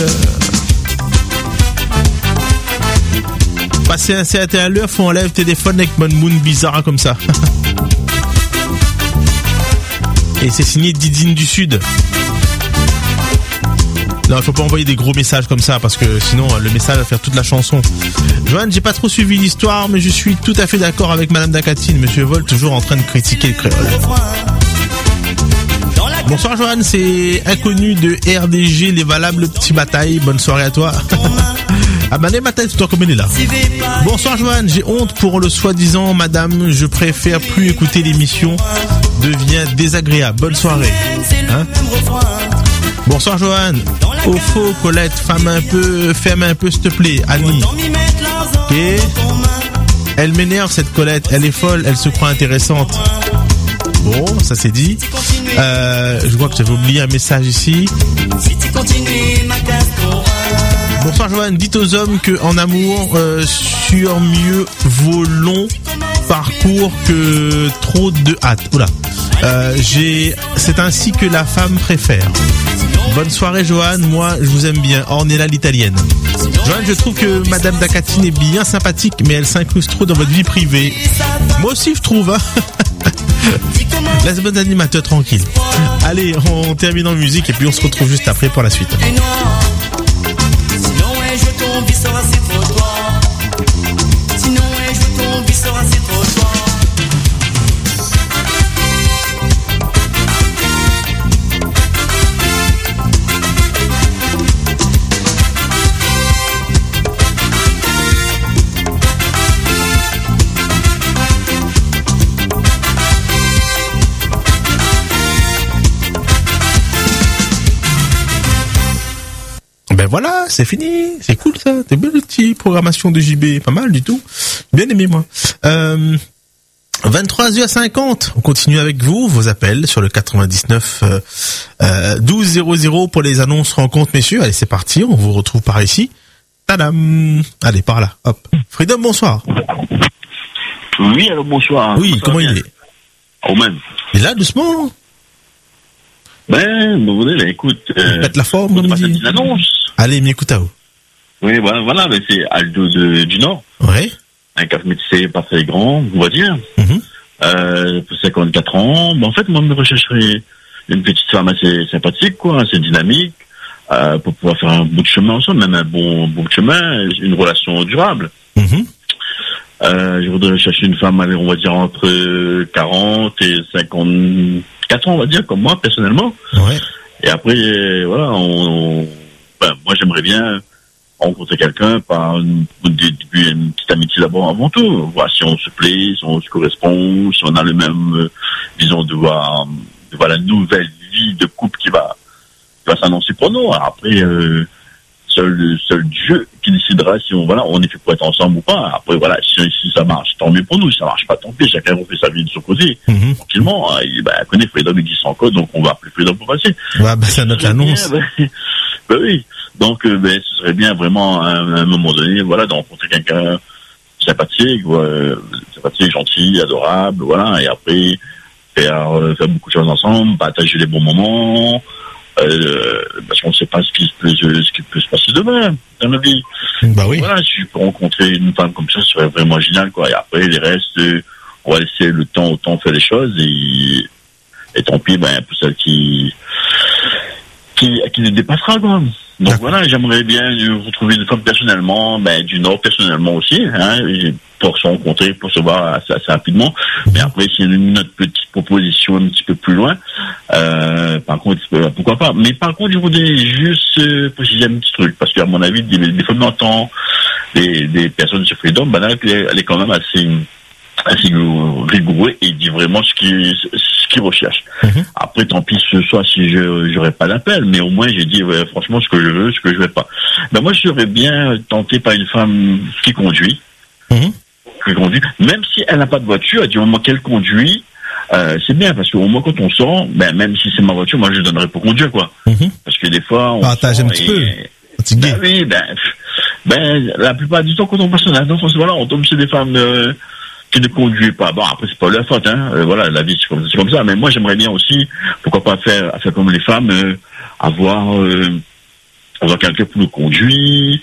un CAT à l'heure, faut enlève téléphone avec mon moon bizarre comme ça. Et c'est signé Didine du Sud. Non, il faut pas envoyer des gros messages comme ça parce que sinon le message va faire toute la chanson. Johan, j'ai pas trop suivi l'histoire, mais je suis tout à fait d'accord avec Madame Dakatine. Monsieur Vol toujours en train de critiquer le créole. Bonsoir Johan, c'est Inconnu de RDG, les valables petits batailles. Bonne soirée à toi. Ah ben les batailles, c'est toi comme elle est là. Bonsoir Johan, j'ai honte pour le soi-disant madame, je préfère plus écouter l'émission, devient désagréable. Bonne soirée. Hein? Bonsoir Johan. Au faux Colette, ferme un peu s'il te plaît. Annie. Ok. Elle m'énerve cette Colette, elle est folle, elle se croit intéressante. Bon, ça c'est dit. Je vois que j'avais oublié un message ici. Bonsoir Johan, dites aux hommes que en amour, sur mieux vaut long parcours que trop de hâte. Oula. C'est ainsi que la femme préfère. Bonne soirée Johan, moi je vous aime bien. Ornella l'italienne. Johan, je trouve que Madame Dakatine est bien sympathique, mais elle s'incruste trop dans votre vie privée. Moi aussi je trouve, hein. Laisse bon animateur tranquille. Allez, on termine en musique et puis on se retrouve juste après pour la suite. voilà, c'est fini. C'est cool ça. C'est bien le petit programmation de JB. Pas mal du tout. Bien aimé moi. 23h50. On continue avec vous. Vos appels sur le 99 12 00 pour les annonces rencontres, messieurs. Allez, c'est parti. On vous retrouve par ici. Tadam. Allez, par là. Hop. Freedom, bonsoir. Oui, alors bonsoir. Oui, comment il est? Au même. Il est là, doucement. Bon, écoute. Faites la forme, comme il dit. Allez, m'écoute à vous. Oui, voilà, mais c'est Aldo du Nord. Ouais. Un café métissé, pas très grand, on va dire. 54 ans. En fait, moi, je me rechercherais une petite femme assez sympathique, quoi, assez dynamique, pour pouvoir faire un bout de chemin ensemble, même un bon bout de chemin, une relation durable. Je voudrais chercher une femme, on va dire, entre 40 et 54 ans, on va dire, comme moi, personnellement. Ouais. Et après, voilà, moi, j'aimerais bien rencontrer quelqu'un par une petite amitié d'abord, avant tout. Voir si on se plaît, si on se correspond, si on a le même, disons, de voir la nouvelle vie de couple qui va s'annoncer pour nous. Après, seul Dieu qui décidera si on est fait pour être ensemble ou pas. Après, voilà, si ça marche, tant mieux pour nous. Si ça marche pas, tant pis. Chacun refait sa vie de son côté. Tranquillement. Connaît Freedom, il dit sans code, donc on va appeler Freedom pour passer. Ouais, c'est notre annonce. Oui. Donc, ce serait bien vraiment, à un moment donné, voilà, de rencontrer quelqu'un sympathique, gentil, adorable, voilà. Et après, faire beaucoup de choses ensemble, partager les bons moments, parce qu'on ne sait pas ce qui peut se passer demain dans la vie. Bah oui. Voilà, si je peux rencontrer une femme comme ça, ce serait vraiment génial, quoi. Et après, les restes, on va laisser le temps au temps faire les choses, et tant pis, pour celle qui ne dépassera, quoi. Donc voilà, j'aimerais bien retrouver une femme personnellement, du Nord personnellement aussi, pour se rencontrer, pour se voir assez rapidement. Mais après, s'il y a une autre petite proposition un petit peu plus loin, par contre, pourquoi pas. Mais par contre, je voudrais juste préciser un petit truc, parce qu'à mon avis, des fois, on entend des personnes sur Freedom, là, elle est quand même assez rigoureux, et il dit vraiment ce qu'il recherche. Après, tant pis ce soir si j'aurais pas d'appel, mais au moins j'ai dit franchement ce que je veux, ce que je veux pas. Moi je serais bien tenté par une femme qui conduit, même si elle n'a pas de voiture, du moment qu'elle conduit, c'est bien, parce qu'au moins quand on sort, même si c'est ma voiture, moi je donnerais pour conduire, quoi. Parce que des fois on partage un petit peu. Oui, la plupart du temps quand on passe en adolescence, voilà, on tombe sur des femmes qui ne conduit pas. Bon, après, c'est pas leur faute, voilà, la vie, c'est comme ça. Mais moi, j'aimerais bien aussi, pourquoi pas faire comme les femmes, avoir quelqu'un pour nous conduire.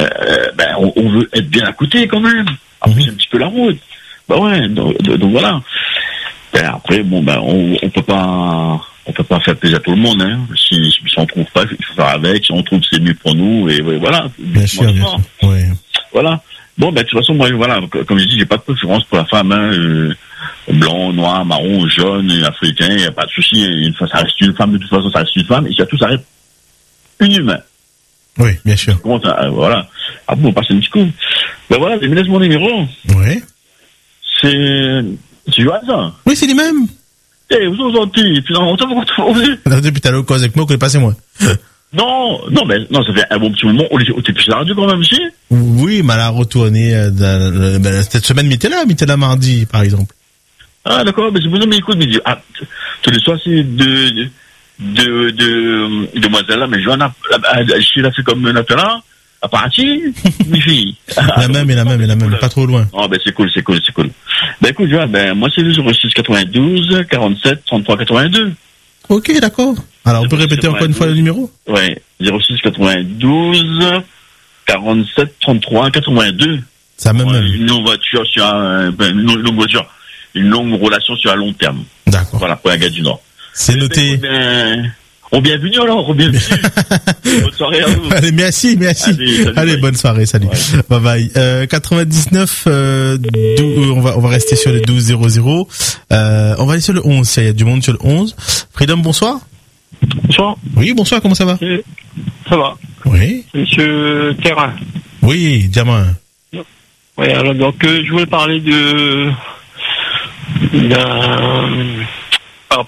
On veut être bien à côté, quand même. Après, c'est un petit peu la route. Ouais, donc voilà. Après, on peut pas faire plaisir à tout le monde, Si on trouve pas, il faut faire avec. Si on trouve, c'est mieux pour nous, et voilà. Bien sûr. Ouais. Voilà. Bon, de toute façon, moi, voilà, comme je dis, j'ai pas de préférence pour la femme, blanc, noir, marron, jaune, africain, y a pas de souci. Ça reste une femme, de toute façon, ça reste une femme, et surtout, ça reste une humaine. Oui, bien sûr. Voilà. Après, on passe un petit coup. Voilà, je me laisse mon numéro. Oui. C'est Johanna. Oui, c'est les mêmes. Vous êtes gentils, puis on t'a retrouvé. Depuis tout à l'heure, cause avec moi, vous connaissez pas, c'est moi. Non, ça fait un bon petit moment. On était plus à la radio quand même, si? Oui, mais elle a retourné, cette semaine, mais t'es là mardi, par exemple. Ah, d'accord, mais c'est pour ça, mais écoute, tous les soirs, c'est de demoiselle là, mais Johanna, elle a fait comme Nathalie, à partir, mes filles. La même, pas trop loin. Ah, c'est cool. Écoute, Johanna, moi, c'est le 06 92 47 33 82. Ok, d'accord. Alors, on peut répéter encore une fois le numéro? Ouais, 06 92 47 33 82. Ça même. Une longue voiture une longue relation sur un long terme. D'accord. Voilà, pour un gars du Nord. C'est noté. Bienvenue alors, bienvenue. Bonne soirée à vous. Allez, merci. Allez, bonne soirée, salut. Bye bye. 99, on va rester sur le 12 00. On va aller sur le 11, il y a du monde sur le 11. Freedom, bonsoir. Bonsoir. Oui, bonsoir, comment ça va? Ça va. Oui. Monsieur Terrain. Oui, Diamant. Oui, alors donc je voulais parler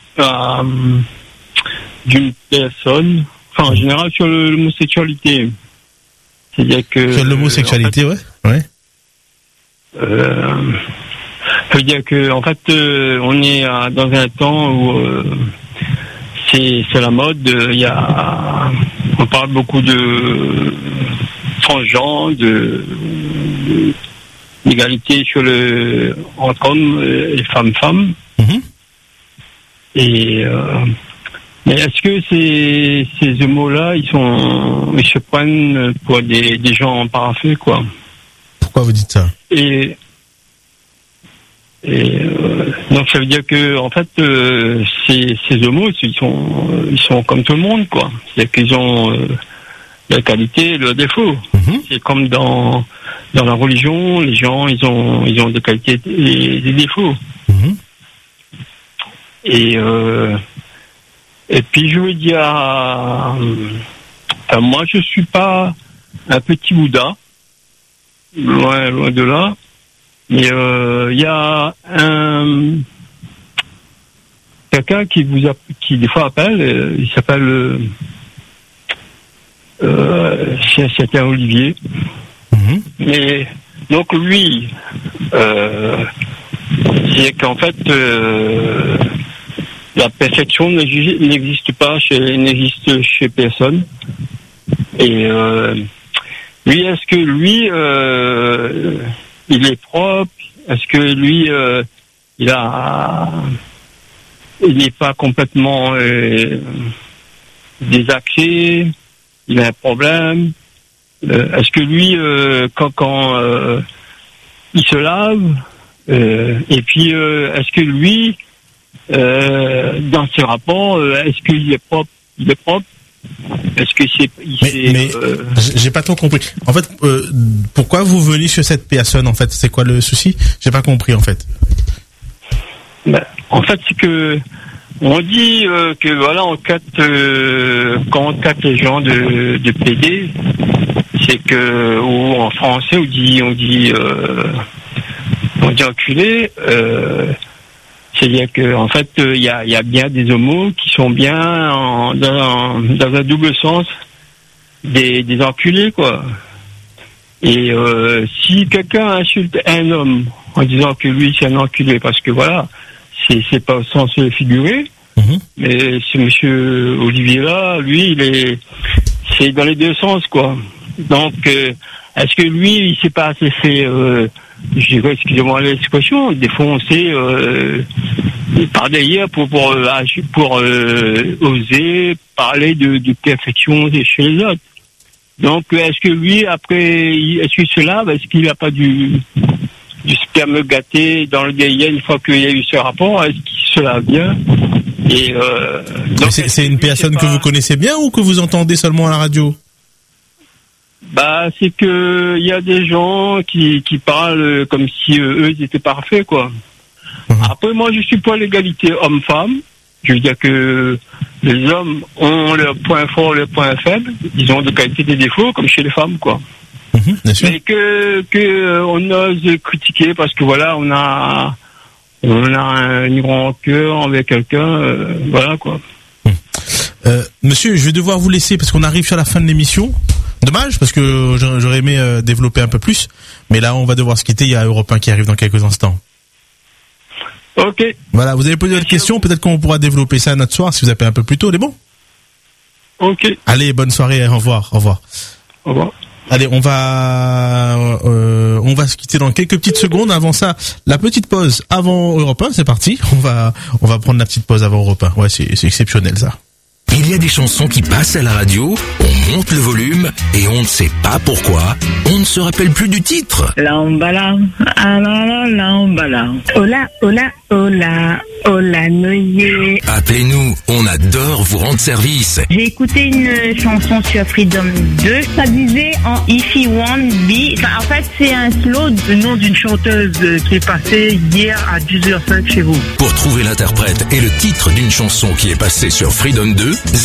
d'une personne, en général sur l'homosexualité. C'est-à-dire que sur l'homosexualité, ouais. C'est-à-dire que en fait, on est dans un temps où c'est la mode. On parle beaucoup de transgenre, d'égalité entre hommes et femmes. Et mais est-ce que ces homos-là, ils se prennent pour des gens parfaits, quoi? Pourquoi vous dites ça? Et donc ça veut dire que en fait ces homos ils sont comme tout le monde, quoi. C'est qu'ils ont la qualité et le défaut. C'est comme dans la religion, les gens ils ont des qualités et des défauts. Et puis je veux dire, moi je suis pas un petit Bouddha, loin de là. Mais il y a quelqu'un qui des fois appelle, il s'appelle c'est un Olivier. Mais donc lui, c'est qu'en fait la perfection n'existe chez personne. Et lui, est-ce que lui il est propre? Est-ce que lui, il n'est pas complètement désaxé? Il a un problème? Est-ce que lui, quand il se lave, et puis est-ce que lui, dans ses rapports, est-ce qu'il est propre? Il est propre? Est-ce que mais j'ai pas tout compris. En fait, pourquoi vous venez sur cette personne, en fait? C'est quoi le souci? J'ai pas compris, en fait. En fait, c'est que on dit que voilà, quand on capte les gens de PD, c'est que, ou en français on dit enculé. C'est-à-dire que en fait, il y a bien des homos qui sont bien dans un double sens des enculés, quoi. Et si quelqu'un insulte un homme en disant que lui c'est un enculé, parce que voilà, c'est pas au sens figuré, mais ce monsieur Olivier là, lui, c'est dans les deux sens, quoi. Donc est-ce que lui, il s'est pas assez fait, je dirais, excusez-moi l'expression, défoncer par derrière pour oser parler de perfection chez les autres? Donc est-ce que lui, après, est-ce qu'il se lave? Est-ce qu'il n'a pas du sperme gâté dans le derrière une fois qu'il y a eu ce rapport? Est-ce qu'il se lave bien? Et donc, c'est une personne que vous connaissez bien ou que vous entendez seulement à la radio? C'est que il y a des gens qui parlent comme si eux ils étaient parfaits, quoi. Après, moi je suis pour l'égalité homme-femme. Je veux dire que les hommes ont leurs points forts, leurs points faibles. Ils ont des qualités et des défauts comme chez les femmes, quoi. Mais que on ose critiquer parce que voilà, on a un grand cœur envers quelqu'un, voilà, quoi. Monsieur, je vais devoir vous laisser parce qu'on arrive sur la fin de l'émission. Dommage, parce que j'aurais aimé développer un peu plus. Mais là, on va devoir se quitter. Il y a Europe 1 qui arrive dans quelques instants. Ok. Voilà, vous avez posé votre question. Peut-être qu'on pourra développer ça notre soir si vous appelez un peu plus tôt. C'est bon? Ok. Allez, bonne soirée. Au revoir. Au revoir. Au revoir. Allez, on va se quitter dans quelques petites secondes. Avant ça, la petite pause avant Europe 1. C'est parti. On va prendre la petite pause avant Europe 1. Ouais, c'est exceptionnel, ça. Il y a des chansons qui passent à la radio, on monte le volume et on ne sait pas pourquoi, on ne se rappelle plus du titre. Lambala, lambala, hola, hola, hola, hola, noyer. Appelez-nous, on adore vous rendre service. J'ai écouté une chanson sur Freedom 2, ça disait en If You Want Be, en fait c'est un slow, le nom d'une chanteuse qui est passée hier à 10h05 chez vous. Pour trouver l'interprète et le titre d'une chanson qui est passée sur Freedom 2,